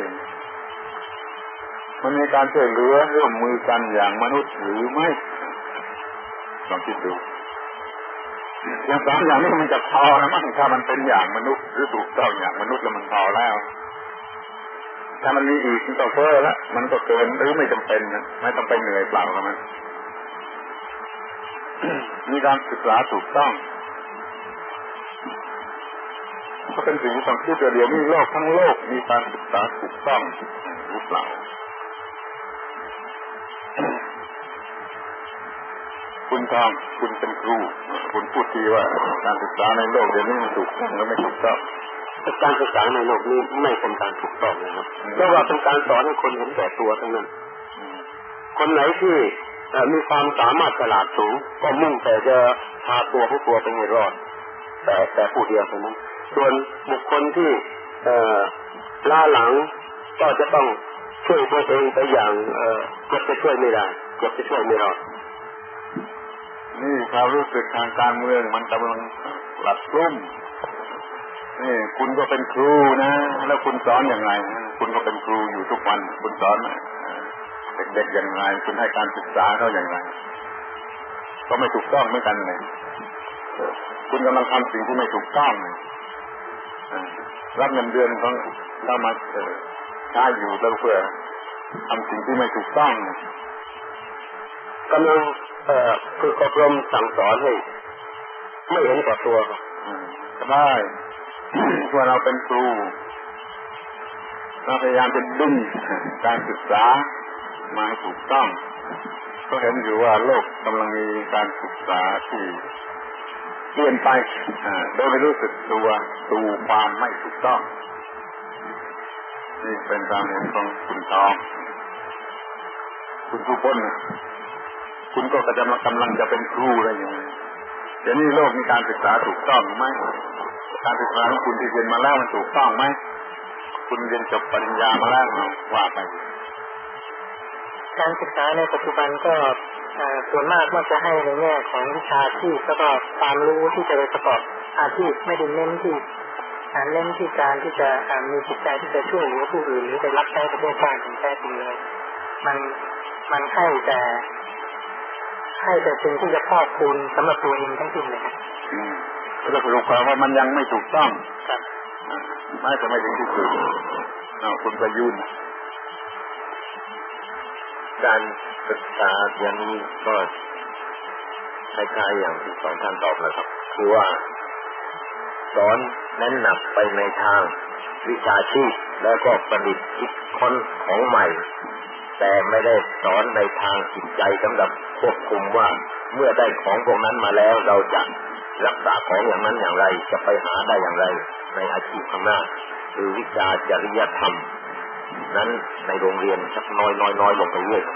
มันมีการช่วยเหลือร่วมมือกันอย่างมนุษย์หรือไม่ลองคิดดูอย่างสามอย่างนี้มันจะพอนะมั้งถ้ามันเป็นอย่างมนุษย์หรือถูกต้องอย่างมนุษย์แล้วมันพอแล้วถ้ามันมีอีกมันก็เพ้อแล้วมันก็เกินหรือไม่จำเป็นนะไม่ต้องไปเหนื่อยเปล่ากับมันมีการศึกษาถูกต้องก็เป็นสิ่งที่ต้องคิดเดียวนี้โลกทั้งโลกมีการศึกษาถูกต้องหรือเปล่าคุณทองคุณเป็นครูคุณพูดทีว่าการศึกษาในโลกเดี๋ยวนี้มันถูกต้องหรือไม่ถูกต้องการศึกษาในโลกนี้ไม่เป็นการถูกต้องนะครับเพราะว่าเป็นการสอนให้คนเห็นแก่ตัวทั้งนั้นคนไหนที่มีความสามารถฉลาดสูงก็มุ่งแต่จะพาตัวของตัวไปให้รอดแต่ผู้เดียวเท่านั้นส่วนบุคคลที่ล้าหลังก็จะต้องช่วยตัวเองไปอย่างเกือบจะช่วยไม่ได้เกือบจะช่วยไม่รอดนี่ความรู้สึกทางการเมืองมันกำลังหลัดลุ่มนี่คุณก็เป็นครูนะแล้วคุณสอนอย่างไรคุณก็เป็นครูอยู่ทุกวันคุณสอนเด็กๆอย่างไรคุณให้การศึกษาเขาอย่างไรก็ไม่ถูกต้องเหมือนกันเลยคุณกำลังทำสิ่งที่ไม่ถูกต้องรับเงินเดือนของเรามาใช้อยู่แล้วเพื่อทำสิ่งที่ไม่ถูกต้องกำลังฝึกอบรมสั่งสอนให้ไม่เห็นแก่ตัวก็ได้ว่าเราเป็นครูเราพยายามจะดึงการศึกษามาให้ถูกต้องก็เห็นอยู่ว่าโลกกำลังมีการศึกษาที่เปลี่ยนไปโดยไม่รู้สึกตัวสู่ความไม่ถูกต้องนี่เป็นการเห็นของคุณทองคุณผู้คนคุณก็กำลังจะเป็นครูอะไรอย่างนี้เดี๋ยวนี้โลกมีการศึกษาถูกต้องไหมการศึกษาของคุณที่เรียนมาแล้วมันถูกต้องไหมคุณเรียนจบปริญญามาแล้วว่าไปการศึกษาในปัจจุบันก็ส่วนมากจะให้ในแง่ของวิชาชีพแล้วก็ความรู้ที่จะไปประกอบอาชีพไม่ได้เน้นที่การที่จะมีจิตใจที่จะช่วยเหลือผู้อื่นหรือไปรับใช้ประเทศชาติอย่างแท้จริงเลยมันให้แต่สิ่งที่จะครอบคลุมสำหรับตัวเองทั้งสิ้นเลยก็สรุปความว่ามันยังไม่ถูกต้องครับไม่จะไม่ถึงที่สุดคุณประยุทธ์การศึกษาอย่างนี้ก็คล้ายๆอย่างที่สองท่านตอบนะครับคือว่าสอนเน้นหนักไปในทางวิชาชีพแล้วก็ประดิษฐ์คิดค้นของใหม่แต่ไม่ได้สอนในทางจิตใจสำหรับควบคุมว่าเมื่อได้ของพวกนั้นมาแล้วเราจะรักษาของอย่างนั้นอย่างไรจะไปหาได้อย่างไรในอาชีพข้างหน้าคือวิชาจริยธรรมนั้นในโรงเรียนชักน้อยลงไปเรื่อย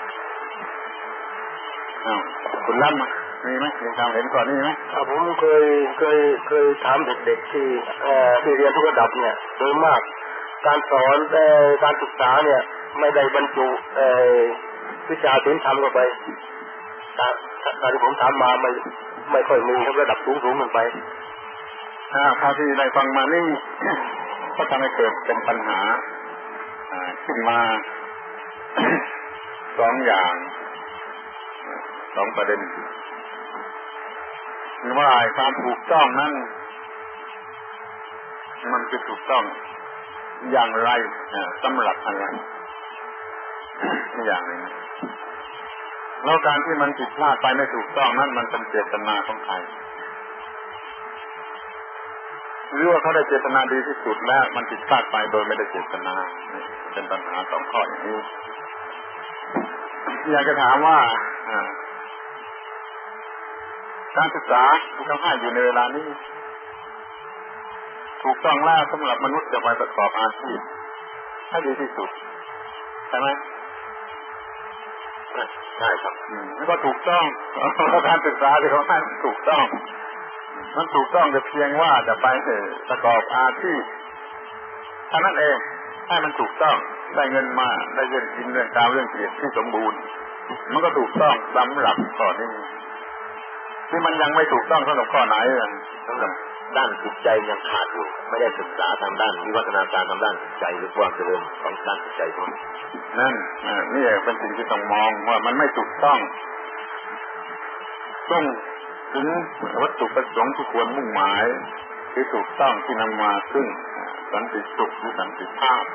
คุณล่ำมีไหมมีความเห็นก่อนนี่ไหมผมเคยถามเด็กๆที่เรียนทุกระดับเนี่ยโดยมากการสอนการศึกษาเนี่ยไม่ได้บรรจุวิชาศีลธรรมเข้าไปการที่ผมถามมาไม่ค่อยมีระดับสูงลงไปคราวที่ได้ฟังมานี่ก็ทำให้เกิดเป็นปัญหาขึ้นมาสองอย่างสองประเด็นว่าความถูกต้องนั้นมันจะถูกต้องอย่างไรสำหรับอะไรอย่างนี้แล้วการที่มันผิดพลาดไปไม่ถูกต้องนั้นมันเป็นเจตนาของใครหรือว่าเขาได้เจตนาดีที่สุดแล้วมันผิดพลาดไปโดยไม่ได้เจตนาเป็นปัญหาสองข้ออย่างนี้อยากจะถามว่าการศึกษาที่เขาให้อยู่ในเวลานี้ถูกต้องแล้วสำหรับมนุษย์จะไปประกอบอาชีพให้ดีที่สุดใช่ไหมใช่ครับแล้วก็ถูกต้องการศึกษาที่เขาให้ถูกต้องมันถูกต้องแต่เพียงว่าจะไปประกอบอาชีพเท่านั้นเองให้มันถูกต้องได้เงินมาได้เงินกินเรื่องการเรื่องเกียรติที่สมบูรณ์มันก็ถูกต้องสำหรับข้อนี้ที่มันยังไม่ถูกต้องสำหรับข้อไหนสำหรับด้านจิตใจยังขาดอยู่ไม่ได้ศึกษาทางด้านวิวัฒนาการทางด้านจิตใจหรือความเจริญของด้านจิตใจด้วยนั่นนี่เป็นสิ่งที่ต้องมองว่ามันไม่ถูกต้องต้องถึงวัตถุประสงค์ที่ควรมุ่งหมายที่ถูกต้องที่นำมาซึ่งสันติสุขหรือสันติภาพ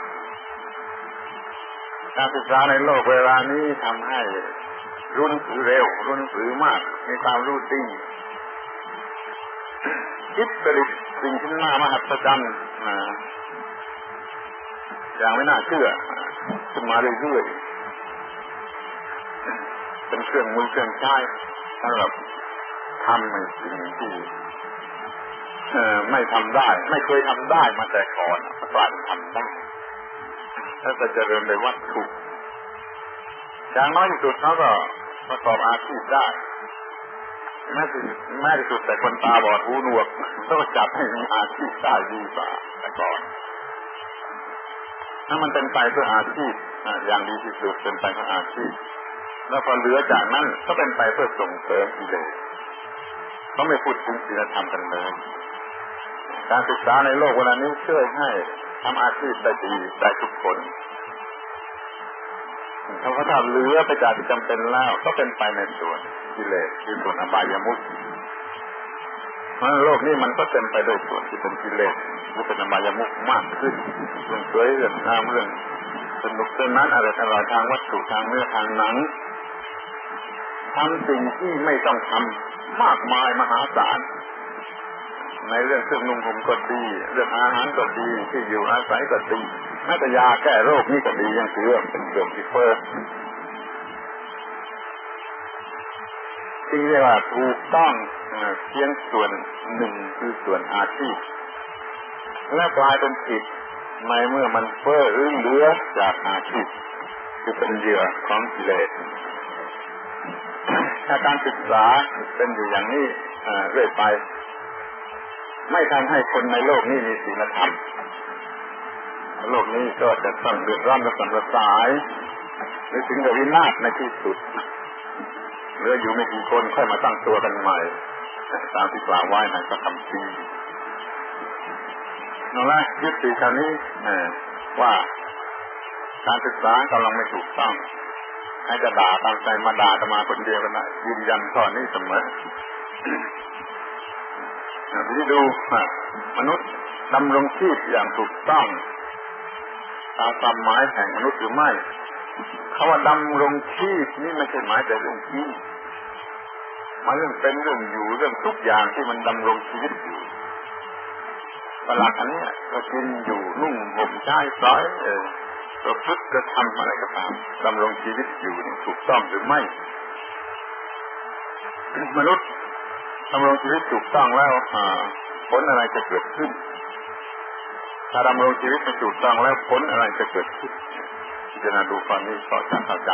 การศึกษาในโลกเวลานี้ทำให้รู้หนังสือเร็วรู้หนังสือมากมีความรู้จริงคิดประดิษฐ์สิ่งที่น่ามหัศจรรย์อย่างไม่น่าเชื่อขึ้นมาเรื่อยๆเป็นเครื่องมือเครื่องใช้สำหรับทำในสิ่งที่ไม่ทำได้ไม่เคยทำได้มาแต่ก่อนกลายเป็นทำได้ถ้าจะเจริญในวัตถุอย่างน้อยที่สุดเขาก็ประกอบอาชีพได้แม้ที่สุดแต่คนตาบอดหูหนวกต้องจับให้มีอาชีพได้ดีกว่าแต่ก่อนถ้ามันเป็นไปเพื่ออาชีพอย่างดีที่สุดเป็นไปเพื่ออาชีพแล้วพอเหลือจากนั้นก็เป็นไปเพื่อส่งเสริมกิเลสเขาไม่พูดถึงศีลธรรมกันเลยการศึกษาในโลกเวลานี้ช่วยให้ทำอาชีพได้ดีได้ทุกคนถ้าเหลือไปจากที่จำเป็นแล้วก็เป็นไปในส่วนกิเลสคือส่วนอบายมุขโลกนี้มันก็เต็มไปด้วยส่วนที่เป็นกิเลสหรือเป็นอบายมุขมากขึ้นเรื่องสวยเรื่องงามเรื่องสนุกสนานอะไรทางวัตถุทางเนื้อทางหนังทำสิ่งที่ไม่ต้องทำมากมายมหาศาลในเรื่องเครื่องนุ่งห่มก็ดีเรื่องอาหารก็ดีที่อยู่อาศัยก็ดีแม้แต่ยาแก้โรคนี่ก็ดียังถือว่าเป็นเรื่องที่เฟ้อจริงเรียกว่าถูกต้องเพียงส่วนหนึ่งคือส่วนอาชีพและกลายเป็นผิดในเมื่อมันเฟ้อหรือเหลือจากอาชีพคือเป็นเหยื่อของกิเลสถ้าการศึกษาเป็นอยู่อย่างนี้เรื่อยไปไม่ทำให้คนในโลกนี้มีศีลธรรมโลกนี้ก็จะต้องเดือดร้อนและสัมสายหรือถึงกับวินาศในที่สุดเหลืออยู่ไม่กี่คนค่อยมาตั้งตัวกันใหม่ตามที่กล่าวไว้ในพระคัมภีร์นั่นแหละยึดติดคำนี้ว่าการศึกษากำลังไม่ถูกต้องให้จะด่าตามใจมาด่ากันมาคนเดียวกันนะยืนยันข้อนี้เสมอที่ดูมนุษย์ดำรงชีพอย่างถูกต้องตามความหมายแห่งมนุษย์หรือไม่คำว่าดำรงชีพนี่ไม่ใช่หมายแต่เรื่องกินหมายเรื่องเป็นเรื่องอยู่เรื่องทุกอย่างที่มันดำรงชีวิตอยู่ประหลาดอันนี้ก็กินอยู่นุ่งห่มใช้สอยประพฤติกระทำอะไรก็ตามดำรงชีวิตอยู่นี่ถูกต้องหรือไม่มนุษย์ดำรงชีวิตถูกต้องแล้วผลอะไรจะเกิดขึ้นถ้าดำรงชีวิตไม่ถูกต้องแล้วผลอะไรจะเกิดขึ้นพิจารณาดูฟังนี้ก็จะเข้าใจ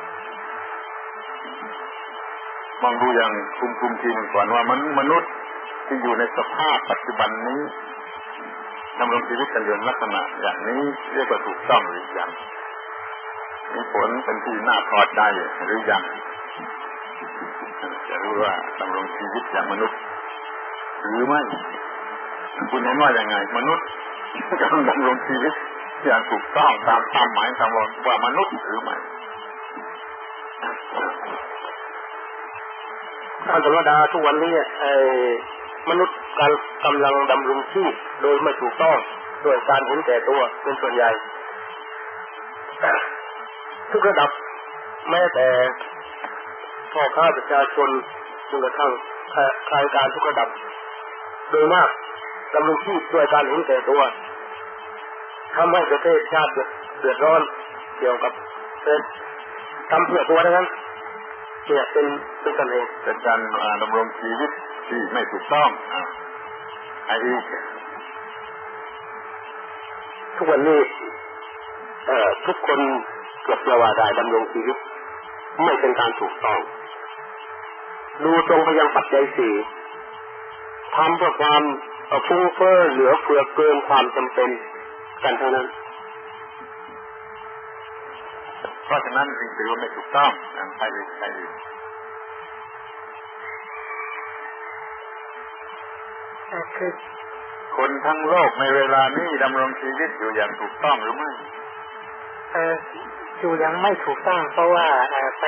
มองดูอย่างคุมทีนึงก่อนว่ามนุษย์ที่อยู่ในสภาพปัจจุบันนี้ดำรงชีวิตกันอยู่ลักษณะอย่างนี้เรียกว่าถูกต้องหรือยังมีผลเป็นที่น่าพอใจหรือยังจะรู้ว่าดำรงชีวิตอย่างมนุษย์หรือไม่คุณเห็นว่าอย่างไงมนุษย์กำลังดำรงชีวิตอย่างถูกต้องตามหมายตามว่ามนุษย์หรือไม่ตามธรรมดาทุกวันนี้มนุษย์กำลังดำรงชีพโดยไม่ถูกต้องโดยการเห็นแก่ตัวเป็นส่วนใหญ่ทุกระดับแม้แต่พ่อค้าประชาชนจนกระทั่งข้าราชการทุกระดับโดยมากดำรงชีพด้วยการเห็นแก่ตัวทำให้ประเทศชาติเดือดร้อนเกี่ยวกับทำเพื่อตัวนั้นเนี่ยเป็นกันเองเป็นการดำรงชีวิตที่ไม่ถูกต้องไอ้อีกทุกวันนี้ทุกคนเกือบจะว่าได้ดำรงชีวิตไม่เป็นการถูกต้องดูตรงไปยังปัจจัยสี่ทำเพื่อความฟุ้งเฟ้อเหลือเฟือเกินความจำเป็นกันเท่านั้นเพราะฉะนั้นจึงถือว่าไม่ถูกต้องใครคือคนทั้งโลกในเวลานี้ดำรงชีวิตอยู่อย่างถูกต้องหรือไม่อยู่ยังไม่ถูกต้องเพราะว่าไป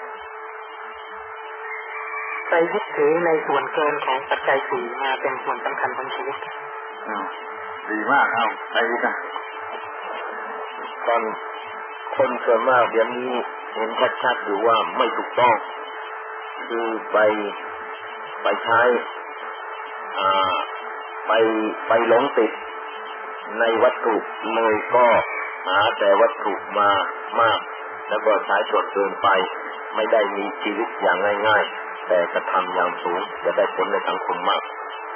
ยึดถือในส่วนเกินของปัจจัยสี่มาเป็นส่วนสำคัญของชีวิตดีมากไปอีกตอนคนส่วนมากเดี๋ยวนี้เห็นชัดๆอยู่ว่าไม่ถูกต้องคือไปใช้ไปหลงติดในวัตถุเลยก็หาแต่วัตถุมามากแล้วก็ใช้จนเกินไปไม่ได้มีชีวิตอย่างง่ายๆแต่กระทำอย่างสูงจะได้ผลในสังคมมาก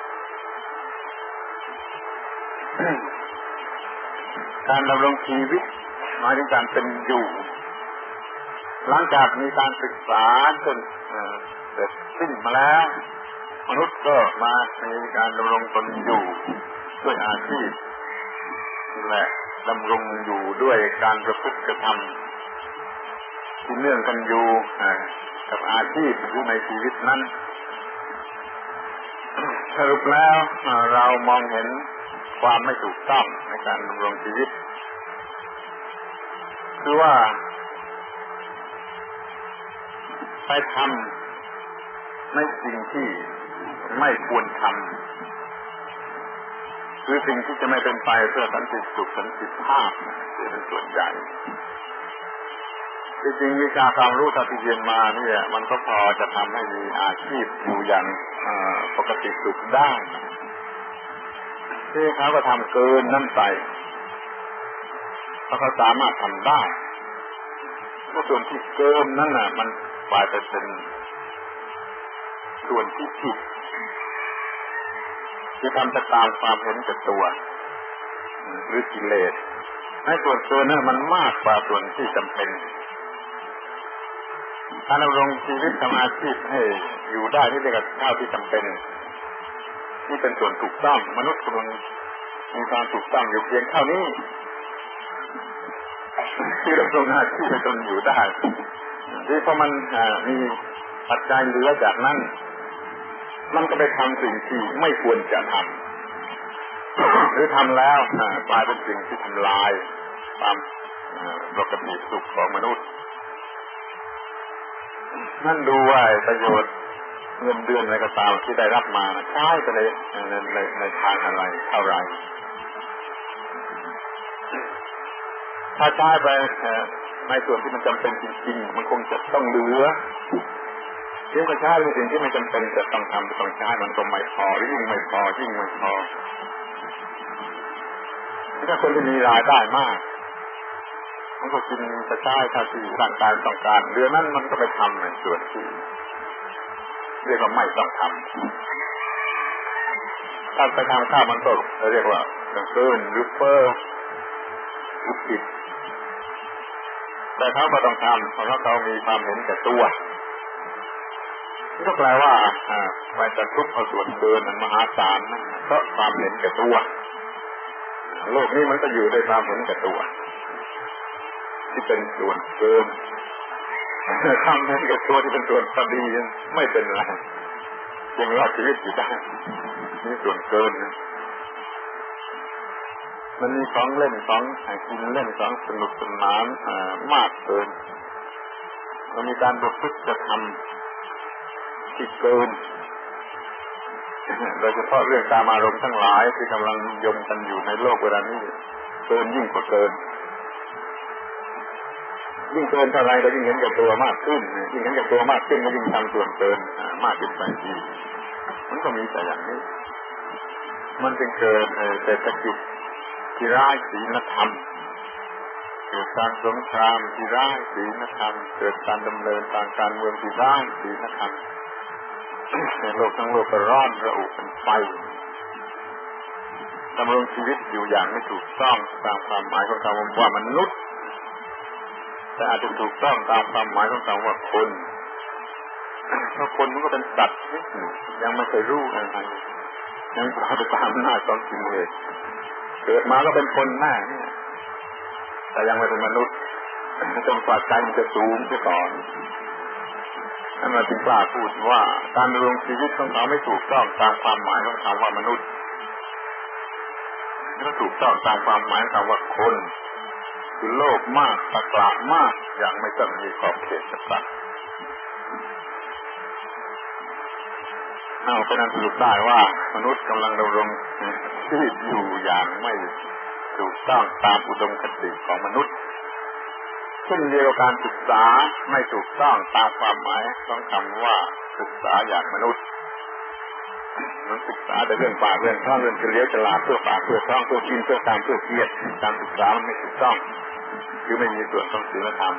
การดำรงชีวิตหมายถึงการเป็นอยู่หลังจากมีการศึกษาจนเสร็จสิ้นมาแล้วมนุษย์ก็มามีการดำรงตนอยู่ด้วยอาชีพและดำรงอยู่ด้วยการประพฤติกระทำที่เนื่องกันอยู่กับอาชีพหรือในชีวิตนั้นสรุปแล้วเรามองเห็นความไม่ถูกต้องในการดำรงชีวิตคือว่าไปทในสิ่งที่ไม่ควรทำคือสิ่งที่จะไม่เป็นไปเพื่อสันติสุขสันติภาพเป็นส่วนใหญ่จริงๆวิชาความรู้ที่เรียนมาเนี่ยมันก็พอจะทำให้มีอาชีพอยู่อย่างปกติสุขได้ที่เขาก็ทำเกินนั่นไปเพราะเขาสามารถทำได้เมื่อส่วนที่เกินนั่นน่ะมันกลายไปเป็นส่วนที่ผิดที่ทำไปตามความเห็นแก่ตัวหรือกิเลสให้ส่วนเกินนั้นมันมากกว่าส่วนที่จำเป็นการดำรงชีวิตทำอาชีพให้อยู่ได้ที่เรียกว่าเท่าที่จำเป็นนี่เป็นส่วนถูกต้องมนุษย์ควรมีความถูกต้องอยู่เพียงเท่านี้ที่ดำรงอาชีพให้ตนอยู่ได้ที่พอมันมีปัจจัยเหลือจากนั้นมันก็ไปทำสิ่งที่ไม่ควรจะทำหรือทำแล้วกลายเป็นสิ่งที่ทำลายความปกติสุขของมนุษย์นั่นดูว่าประโยชน์เงินเดือนอะไรก็ตามที่ได้รับมาใช้ไปในทางอะไรเท่าไรถ้าใช้ไปในส่วนที่มันจำเป็นจริงๆมันคงจะต้องเหลือเพียงแต่ใช้ในสิ่งที่ไม่จำเป็นจะต้องทำต้องใช้มันก็ไม่พอหรือยิ่งไม่พอถ้าคนที่มีรายได้มากมันก็กินจะใช้ถ้าที่ร่างกายต้องการเหลือนั้นมันก็ไปทำในส่วนที่เรียกว่าไม่ต้องทำถ้าไปทำข้าวมันก็เรียกว่าเกินหรือเฟ้อหรือผิดแต่เขาก็ต้องทำเพราะเขามีความเห็นแก่ตัวนี่ก็แปลว่าไปจะทุบเอาส่วนเกินมันมหาศาลนะเพราะความเห็นแก่ตัวโลกนี้มันก็อยู่ด้วยความเห็นแก่ตัวที่เป็นส่วนเกินความเห็นแก่ตัวที่เป็นส่วนพอดีไม่เป็นไรยังรอดชีวิตอยู่ได้นี่ส่วนเกินนะมันมีของเล่นของกินเล่นของสนุกสนานมากเกินมันมีการประพฤติจะทำที่เกินโดยเฉพาะเรื่องการอารมณ์ทั้งหลายที่กำลังนิยมกันอยู่ในโลกเวลานี้เกินยิ่งกว่าเกินยิ่งเกินเท่าไรก็ยิ่งเห็นแก่ตัวมากขึ้นยิ่งเห็นแก่ตัวมากขึ้นก็ยิ่งทำส่วนเกินมากขึ้นไปอีกมันก็มีแต่อย่างนี้มันจึงเกิดเศรษฐกิจที่ร้ายศีลธรรมเกิดการสงครามที่ร้ายศีลธรรมเกิดการดำเนินทางการเมืองที่ร้ายศีลธรรมในโลกทั้งโลกก็ร้อนระอุเป็นไฟดำรงชีวิตอยู่อย่างไม่ถูกต้องตามความหมายของคำว่ามนุษย์แต่อาจจะถูกต้องตามความหมายของคำว่าคนเพราะคนมันก็เป็นสัตว์ยังไม่เคยรู้อะไรยังปล่อยไปตามหน้าของกิเลสเกิดมาก็เป็นคนแน่แต่ยังไม่เป็นมนุษย์จนกว่าใจมันจะสูงจะก่อนนั่นมาถึงกล้าพูดว่าการดำรงชีวิตของเขาไม่ถูกต้องตามความหมายของคำว่ามนุษย์ไม่ถูกต้องตามความหมายของคำว่าคนคือโลภมากตะกละมากอย่างไม่ต้องมีขอบเขตจำกัดเป็นอันสรุปได้ว่ามนุษย์กำลังดำรงชีวิตอยู่อย่างไม่ถูกต้องตามอุดมคติของมนุษย์เช่นเดียวกับการศึกษาไม่ถูกต้องตามความหมายของคำว่าศึกษาอย่างมนุษย์มันศึกษาแต่เรื่องปากเรื่องท้องเรื่องเฉลียวฉลาดเพื่อปากเพื่อท้องเพื่อกินเพื่อตามเพื่อเกียรติการศึกษามันไม่ถูกต้องคือไม่มีส่วนของศีลธรรม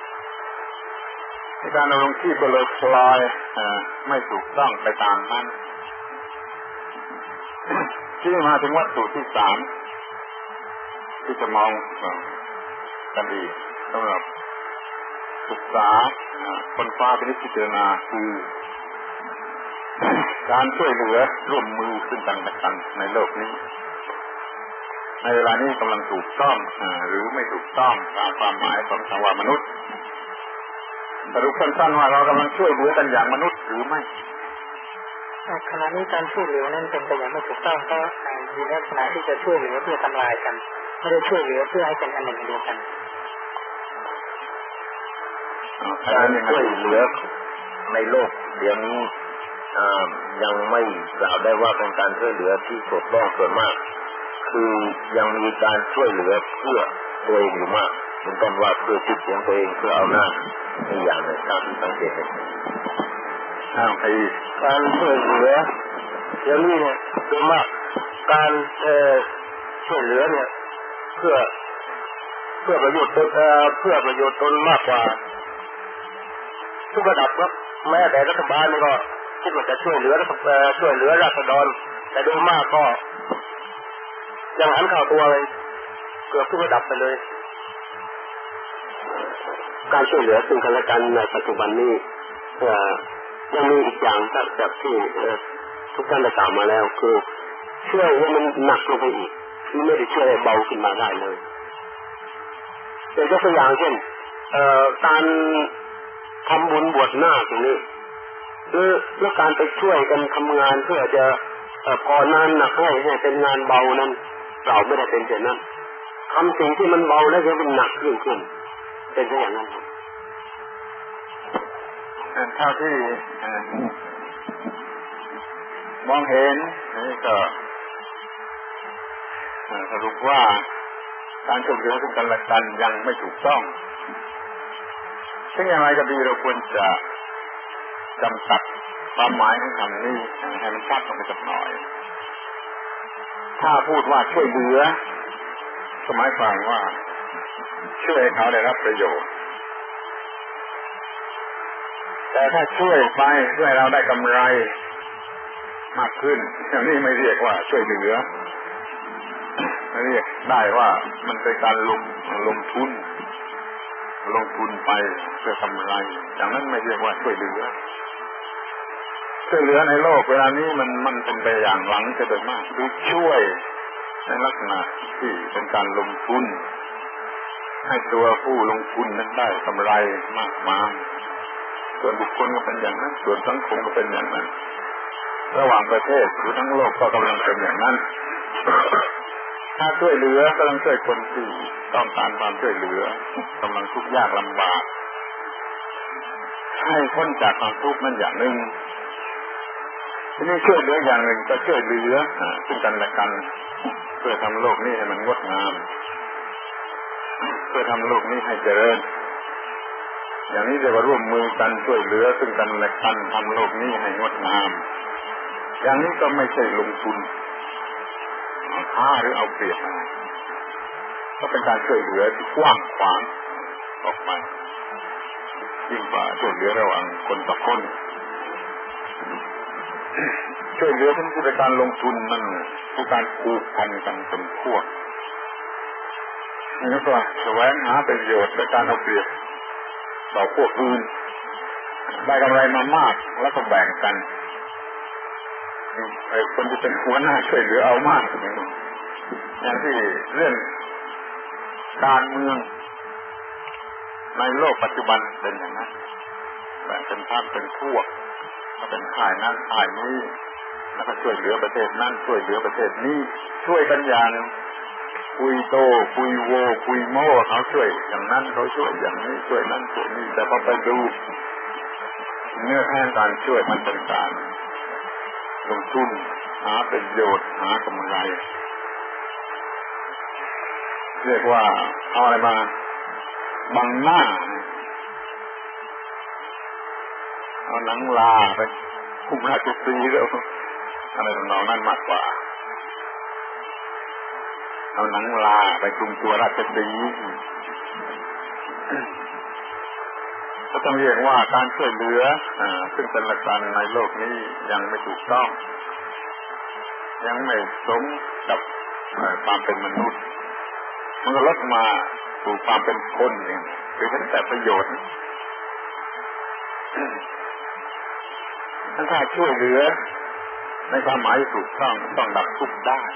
การดำรงชีพก็เลยพลอยไม่ถูกต้องไปตามนั้นที่มาถึงวัตถุที่สามที่จะมองกันดีสำหรับศึกษาคนฟ้าเป็นพิจารณาคือการช่วยเหลือร่วมมือซึ่งกันและกันในโลกนี้ในเวลานี้กำลังถูกต้องหรือไม่ถูกต้องตามความหมายของคำว่ามนุษย์สรุปสั้นๆว่าเรากำลังช่วยเหลือกันอย่างมนุษย์หรือไม่ขณะนี้การช่วยเหลือนั้นเป็นไปอย่างไม่ถูกต้องก็อยู่ในลักษณะที่จะช่วยเหลือเพื่อทำลายกันไม่ได้ช่วยเหลือเพื่อให้เป็นอันหนึ่งเดียวกันการช่วยเหลือในโลกเดี๋ยวนี้ยังไม่กล่าวได้ว่าเป็นการช่วยเหลือที่ถูกต้องส่วนมากคือยังมีการช่วยเหลือเพื่อตัวเองอยู่มากเป็นต้นว่าเพื่อชื่อเสียงตัวเองเพื่อเอาหน้าในอย่างในการสังเกตเห็นการช่วยเหลือเดี๋ยวนี้เนี่ยโดยมากการช่วยเหลือเนี่ยเพื่อประโยชน์ตนเพื่อประโยชน์ตนมากกว่าทุกระดับครับแม้แต่รัฐบาลนี่ก็คิดว่าจะช่วยเหลือราษฎรแต่โดยมากก็ยังหันเข้าตัวเลยเกือบทุกระดับไปเลยการช่วยเหลือซึ่งกันและกันในปัจจุบันนี้ยังมีอีกอย่างแบบที่ทุกท่านได้กล่าวมาแล้วคือช่วยให้มันหนักลงไปอีกไม่ได้ช่วยให้เบาขึ้นมาได้เลยเป็นตัวอย่างเช่นการทำบุญบวชหน้าตรงนี้หรือการไปช่วยกันทำงานเพื่อจะพองานหนักให้เป็นงานเบานั้นเราไม่ได้เป็นเช่นนั้นทำสิ่งที่มันเบาแล้วจะเป็นหนักยิ่งขึ้นเป็นอย่างนั้นเท่าที่มองเห็นนี่ก็สรุปว่าการช่วยเหลือซึ่งกันและกันยังไม่ถูกต้องซึ่งอย่างไรก็ดีเราควรจะจำกัดความหมายของคำนี้ให้มันชัดลงไปสักหน่อยถ้าพูดว่าช่วยเหลือก็หมายความว่าช่วยให้เขาได้รับประโยชน์แต่ถ้าช่วยไปเพื่อให้เราได้กำไรมากขึ้นอย่างนี้ไม่เรียกว่าช่วยเหลือเรียกได้ว่ามันเป็นการลงทุนไปเพื่อกำไรอย่างนั้นไม่เรียกว่าช่วยเหลือในโลกเวลานี้มันเป็นไปอย่างหลังจะโดยมากคือช่วยในลักษณะที่เป็นการลงทุนให้ตัวผู้ลงทุนนั้นได้กำไรมากมายส่วนบุคคลก็เป็นอย่างนั้นส่วนสังคมก็เป็นอย่างนั้นระหว่างประเทศหรือทั้งโลกก็กำลังเป็นอย่างนั้นถ้าช่วยเหลือก็ต้องช่วยคนที่ต้องการความช่วยเหลือกำลังทุกข์ยากลำบากให้พ้นจากความทุกข์นั่นอย่างหนึ่งทีนี้ช่วยเหลืออย่างหนึ่งก็ช่วยเหลือซึ่งกันและกันเพื่อทำโลกนี้ให้มันงดงามเพื่อทำโลกนี้ให้เจริญอย่างนี้จะร่วมมือกันช่วยเหลือซึ่งกันและกันทำโลกนี้ให้งดงามอย่างนี้ก็ไม่ใช่ลงทุนค้าหรือเอาเปรียบอะไรก็เป็นการช่วยเหลือที่กว้างขวางออกไปยิ่งกว่าช่วยเหลือระหว่างคนต่อคนช่วยเหลือเป็นคือการลงทุนนั่นคือการผูกพันกันเป็นพวกนี่ก็แสวงหาประโยชน์ในการเอาเปรียบต่อพวกอื่นได้กำไรมามากแล้วก็แบ่งกันไอ้คนที่เป็นหัวหน้าช่วยเหลือเอามากอย่างที่เรื่องการเมืองในโลกปัจจุบันเป็นอย่างนั้นแบ่งเป็นพรรคเป็นพวกก็เป็นฝ่ายนั้นฝ่ายนี้แล้วก็ช่วยเหลือประเทศนั้นช่วยเหลือประเทศนี้ช่วยกันอย่างคุยโตคุยโวคุยโม่เขาช่วยอย่างนั้นเขาช่วยอย่างนี้ช่วยนั้นช่วยนี้แต่พอไปดูเนื้อแท้การช่วยมันเป็นการลงทุนหาประโยชน์หากำไรเรียกว่าเอาอะไรมาบังหน้าเอาหนังลาไปคุมราชสีห์แล้วอะไรทำนองนั้นมากกว่าเอาหนังลาไปคุมตัวราชสีห์ก็ต้องเรียกว่าการช่วยเหลือซึ่งเป็นหลักการในโลกนี้ยังไม่ถูกต้องยังไม่สมกับความเป็นมนุษย์มันก็ลดมาสู่ความเป็นคนเองคือเห็นแต่ประโยชน์ถ้าช่วยเหลือในความหมายถูกต้องดับทุกข์ได้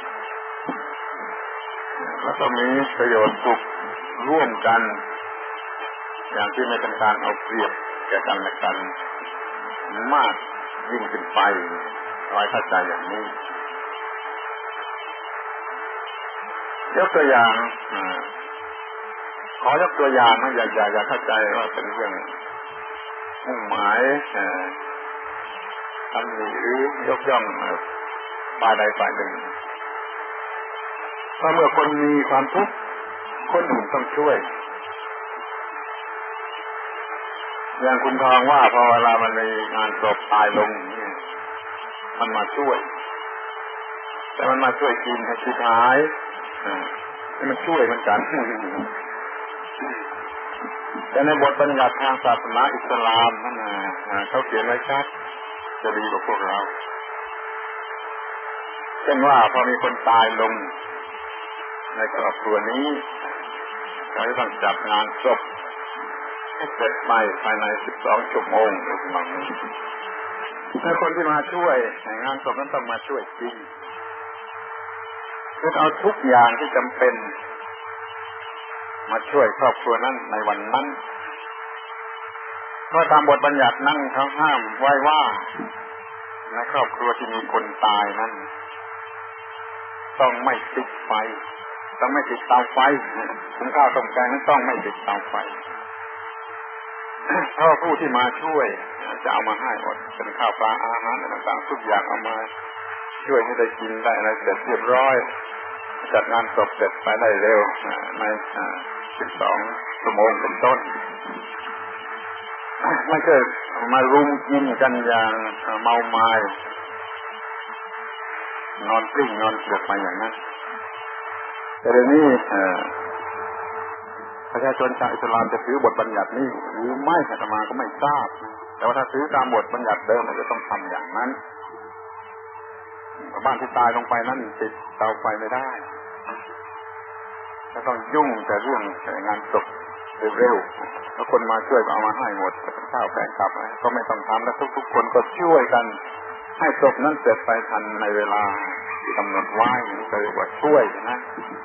แล้วก็มีประโยชน์สุขร่วมกันอย่างที่ไม่เป็นการเอาเปรียบแก่กันและกันมากยิ่งขึ้นไปไว้เข้าใจอย่างนี้ยกตัวอย่างขอยกตัวอย่างนะอย่าเข้าใจว่าเป็นเรื่องมุ่งหมายตำหนิหรือยกย่องฝ่ายใดฝ่ายหนึ่งเพราะเมื่อคนมีความทุกข์คนอื่นต้องช่วยอย่างคุณทองว่าพอเวลามันมีงานศพตายลงมันมาช่วยแต่มันมาช่วยกินให้ชีพหายมันช่วยเหมือนกันแต่ในบทบัญญัติทางศาสนาอิสลามนั่นเขาเขียนไว้ชัดจะดีกว่าพวกเราเช่นว่าพอมีคนตายลงในครอบครัวนี้เขาจะต้องจัดงานศพให้เสร็จภายใน12 ชั่วโมงประมาณนี้ถ้าคนที่มาช่วยงานศพนั้นต้องมาช่วยจริงคือเอาทุกอย่างที่จำเป็นมาช่วยครอบครัวนั้นในวันนั้นเพราะตามบทบัญญัตินั่งเขาห้ามไว้ว่าในครอบครัวที่มีคนตายนั้นต้องไม่ติดไฟต้องไม่ติดเตาไฟถึงข้าวต้มแกงนั้นต้องไม่ติดเตาไฟเพราะผู้ที่มาช่วยจะเอามาให้หมดเป็นข้าวปลาอาหารต่างๆทุกอย่างเอามาช่วยให้ได้กินได้อะไรเสร็จเรียบร้อยจัดงานศพเสร็จไปได้เร็วใน12 ชั่วโมงเป็นต้นไม่ใช่มารุมกินกันอย่างเมาไม้นอนกลิ้งนอนเกือกมาอย่างนั้นแต่เดี๋ยวนี้ประชาชนชาวอิสลามจะถือบทบัญญัตินี้หรือไม่อาตมาก็ไม่ทราบแต่ว่าถ้าถือตามบทบัญญัติเดิมมันจะต้องทำอย่างนั้นบ้านที่ตายลงไปนั้นติดเตาไฟไม่ได้ก็ต้องยุ่งแต่เรื่องงานศพเร็วๆแล้วคนมาช่วยก็เอามาให้หมดข้าวแกงกลับก็ไม่ต้องทำแล้วทุกๆคนก็ช่วยกันให้ศพนั้นเสร็จไปทันในเวลากำหนดไว้นี่ก็เรียกว่าช่วยนะ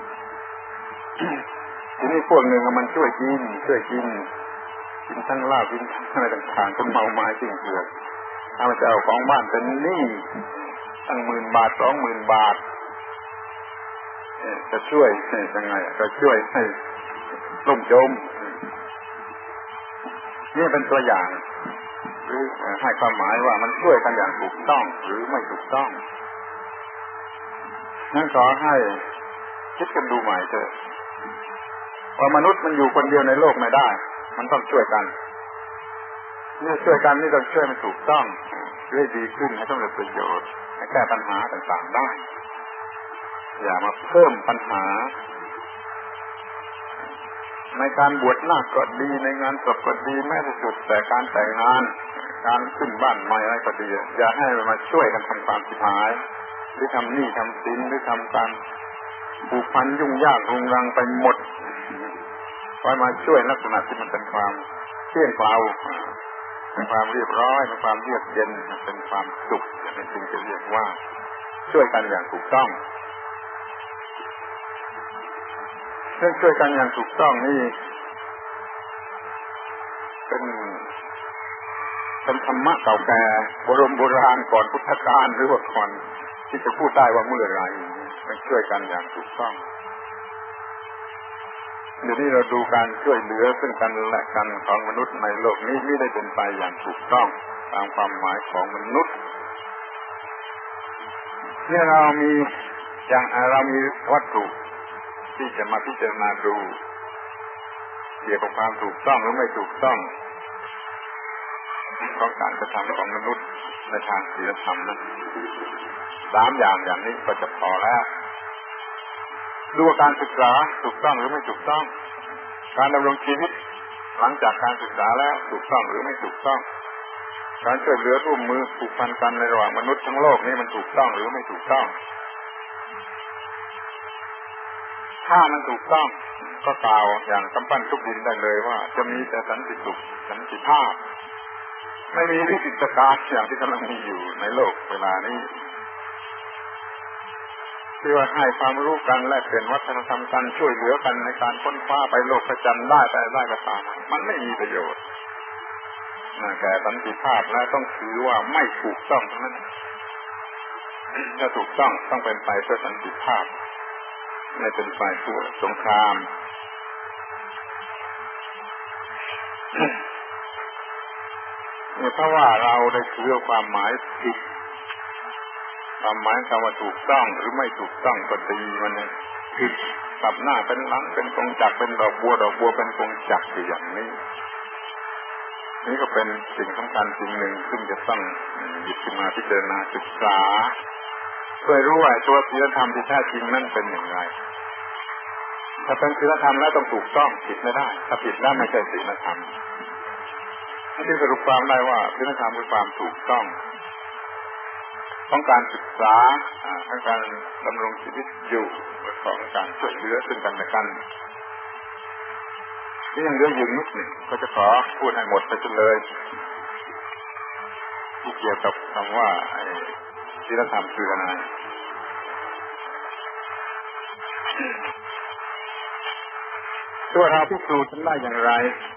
ทีนี้พวกหนึ่งมันช่วยกินทั้งเหล้ากินทั้งอะไรต่างๆจนเมาไม้จริงเถื่อนถ้ามันจะเอาของบ้านเป็นหนี้ตั้ง10,000 บาท 20,000 บาทจะช่วยยังไงก็ช่วยให้ล่มจมนี่เป็นตัวอย่างหรือให้ความหมายว่ามันช่วยกันอย่างถูกต้องหรือไม่ถูกต้องนั่นขอให้คิดกันดูใหม่เถอะว่ามนุษย์มันอยู่คนเดียวในโลกไม่ได้มันต้องช่วยกันนี่ช่วยกันนี่ต้องช่วยมันถูกต้องให้ดีขึ้นให้สำเร็จประโยชน์ให้แก้ปัญหาต่างๆได้อย่ามาเพิ่มปัญหาในการบวชนาคก็ดีในงานศพก็ดีแม้ที่สุดแต่การแต่งงานการขึ้นบ้านใหม่อะไรก็ดีอย่าให้มันมาช่วยกันทำความสิบหายหรือทำหนี้ทำสินหรือทำการผูกพันยุ่งยากรุงรังไปหมดคอยมาช่วยลักษณะที่มันเป็นความเที่ยงเปล่าเป็นความเรียบร้อยเป็นความเยือกเย็นเป็นความสุขนั่นจึงจะเรียกว่าช่วยกันอย่างถูกต้องเรื่องช่วยกันอย่างถูกต้องนี่เป็นธรรมะเก่าแก่โบราณก่อนพุทธกาลหรือว่าก่อนที่จะพูดได้ว่าเมื่อไรมันช่วยกันอย่างถูกต้องเดี๋ยวนี้เราดูการช่วยเหลือซึ่งกันและกันของมนุษย์ในโลกนี้ไม่ได้เป็นไปอย่างถูกต้องตามความหมายของมนุษย์เนี่ยเรามีวัตถุที่จะมาพิจารณาดูเกี่ยวกับความถูกต้องหรือไม่ถูกต้องของการกระทำของมนุษย์ในทางศีลธรรมนั้น3 อย่างนี้ก็จะพอแล้วดูการศึกษาถูกต้องหรือไม่ถูกต้องการดำรงชีวิตหลังจากการศึกษาแล้วถูกต้องหรือไม่ถูกต้องการช่วยเหลือร่วมมือผูกพันกันในระหว่างมนุษย์ทั้งโลกนี้มันถูกต้องหรือไม่ถูกต้องถ้ามันถูกต้องก็กล่าวอย่างกำปั้นทุบดินได้เลยว่าจะมีแต่สันติสุขสันติภาพไม่มีวิกฤตการณ์อย่างที่กำลังมีอยู่ในโลกเวลานี้ที่ว่าให้ความรู้กันแลกเปลี่ยนวัฒนธรรมกันช่วยเหลือกันในการค้นคว้าไปโลกพระจันทร์ได้ก็ตามมันไม่มีประโยชน์แก่สันติภาพและต้องถือว่าไม่ถูกต้องทั้งนั้นถ้าถูกต้องเป็นไปเพื่อสันติภาพไม่เป็นไปเพื่อสงครามเพราะว่าเราได้ถือความหมายผิดความหมายคำว่าถูกต้องหรือไม่ถูกต้องก็ดีมันผิดกลับหน้าเป็นหลังเป็นกงจักรเป็นดอกบัวเป็นกงจักรอยู่อย่างนี้นี่ก็เป็นสิ่งสำคัญสิ่งหนึ่งซึ่งจะต้องหยิบขึ้นมาพิจารณาศึกษาเพื่อรู้ว่าตัวศีลธรรมที่แท้จริงนั่นเป็นอย่างไรถ้าเป็นศีลธรรมแล้วต้องถูกต้องผิดไม่ได้ถ้าผิดแล้วไม่ใช่ศีลธรรมที่สรุปความได้ว่าศีลธรรมคือความถูกต้องของการศึกษาของการดำรงชีวิตอยู่ของการช่วยเหลือซึ่งกันและกันนี่ยังเหลืออยู่นิดหนึ่งก็จะขอพูดให้หมดไปเลยที่เกี่ยวกับคำว่าศีลธรรมคืออะไรตัวเราพิสูจน์ได้อย่างไร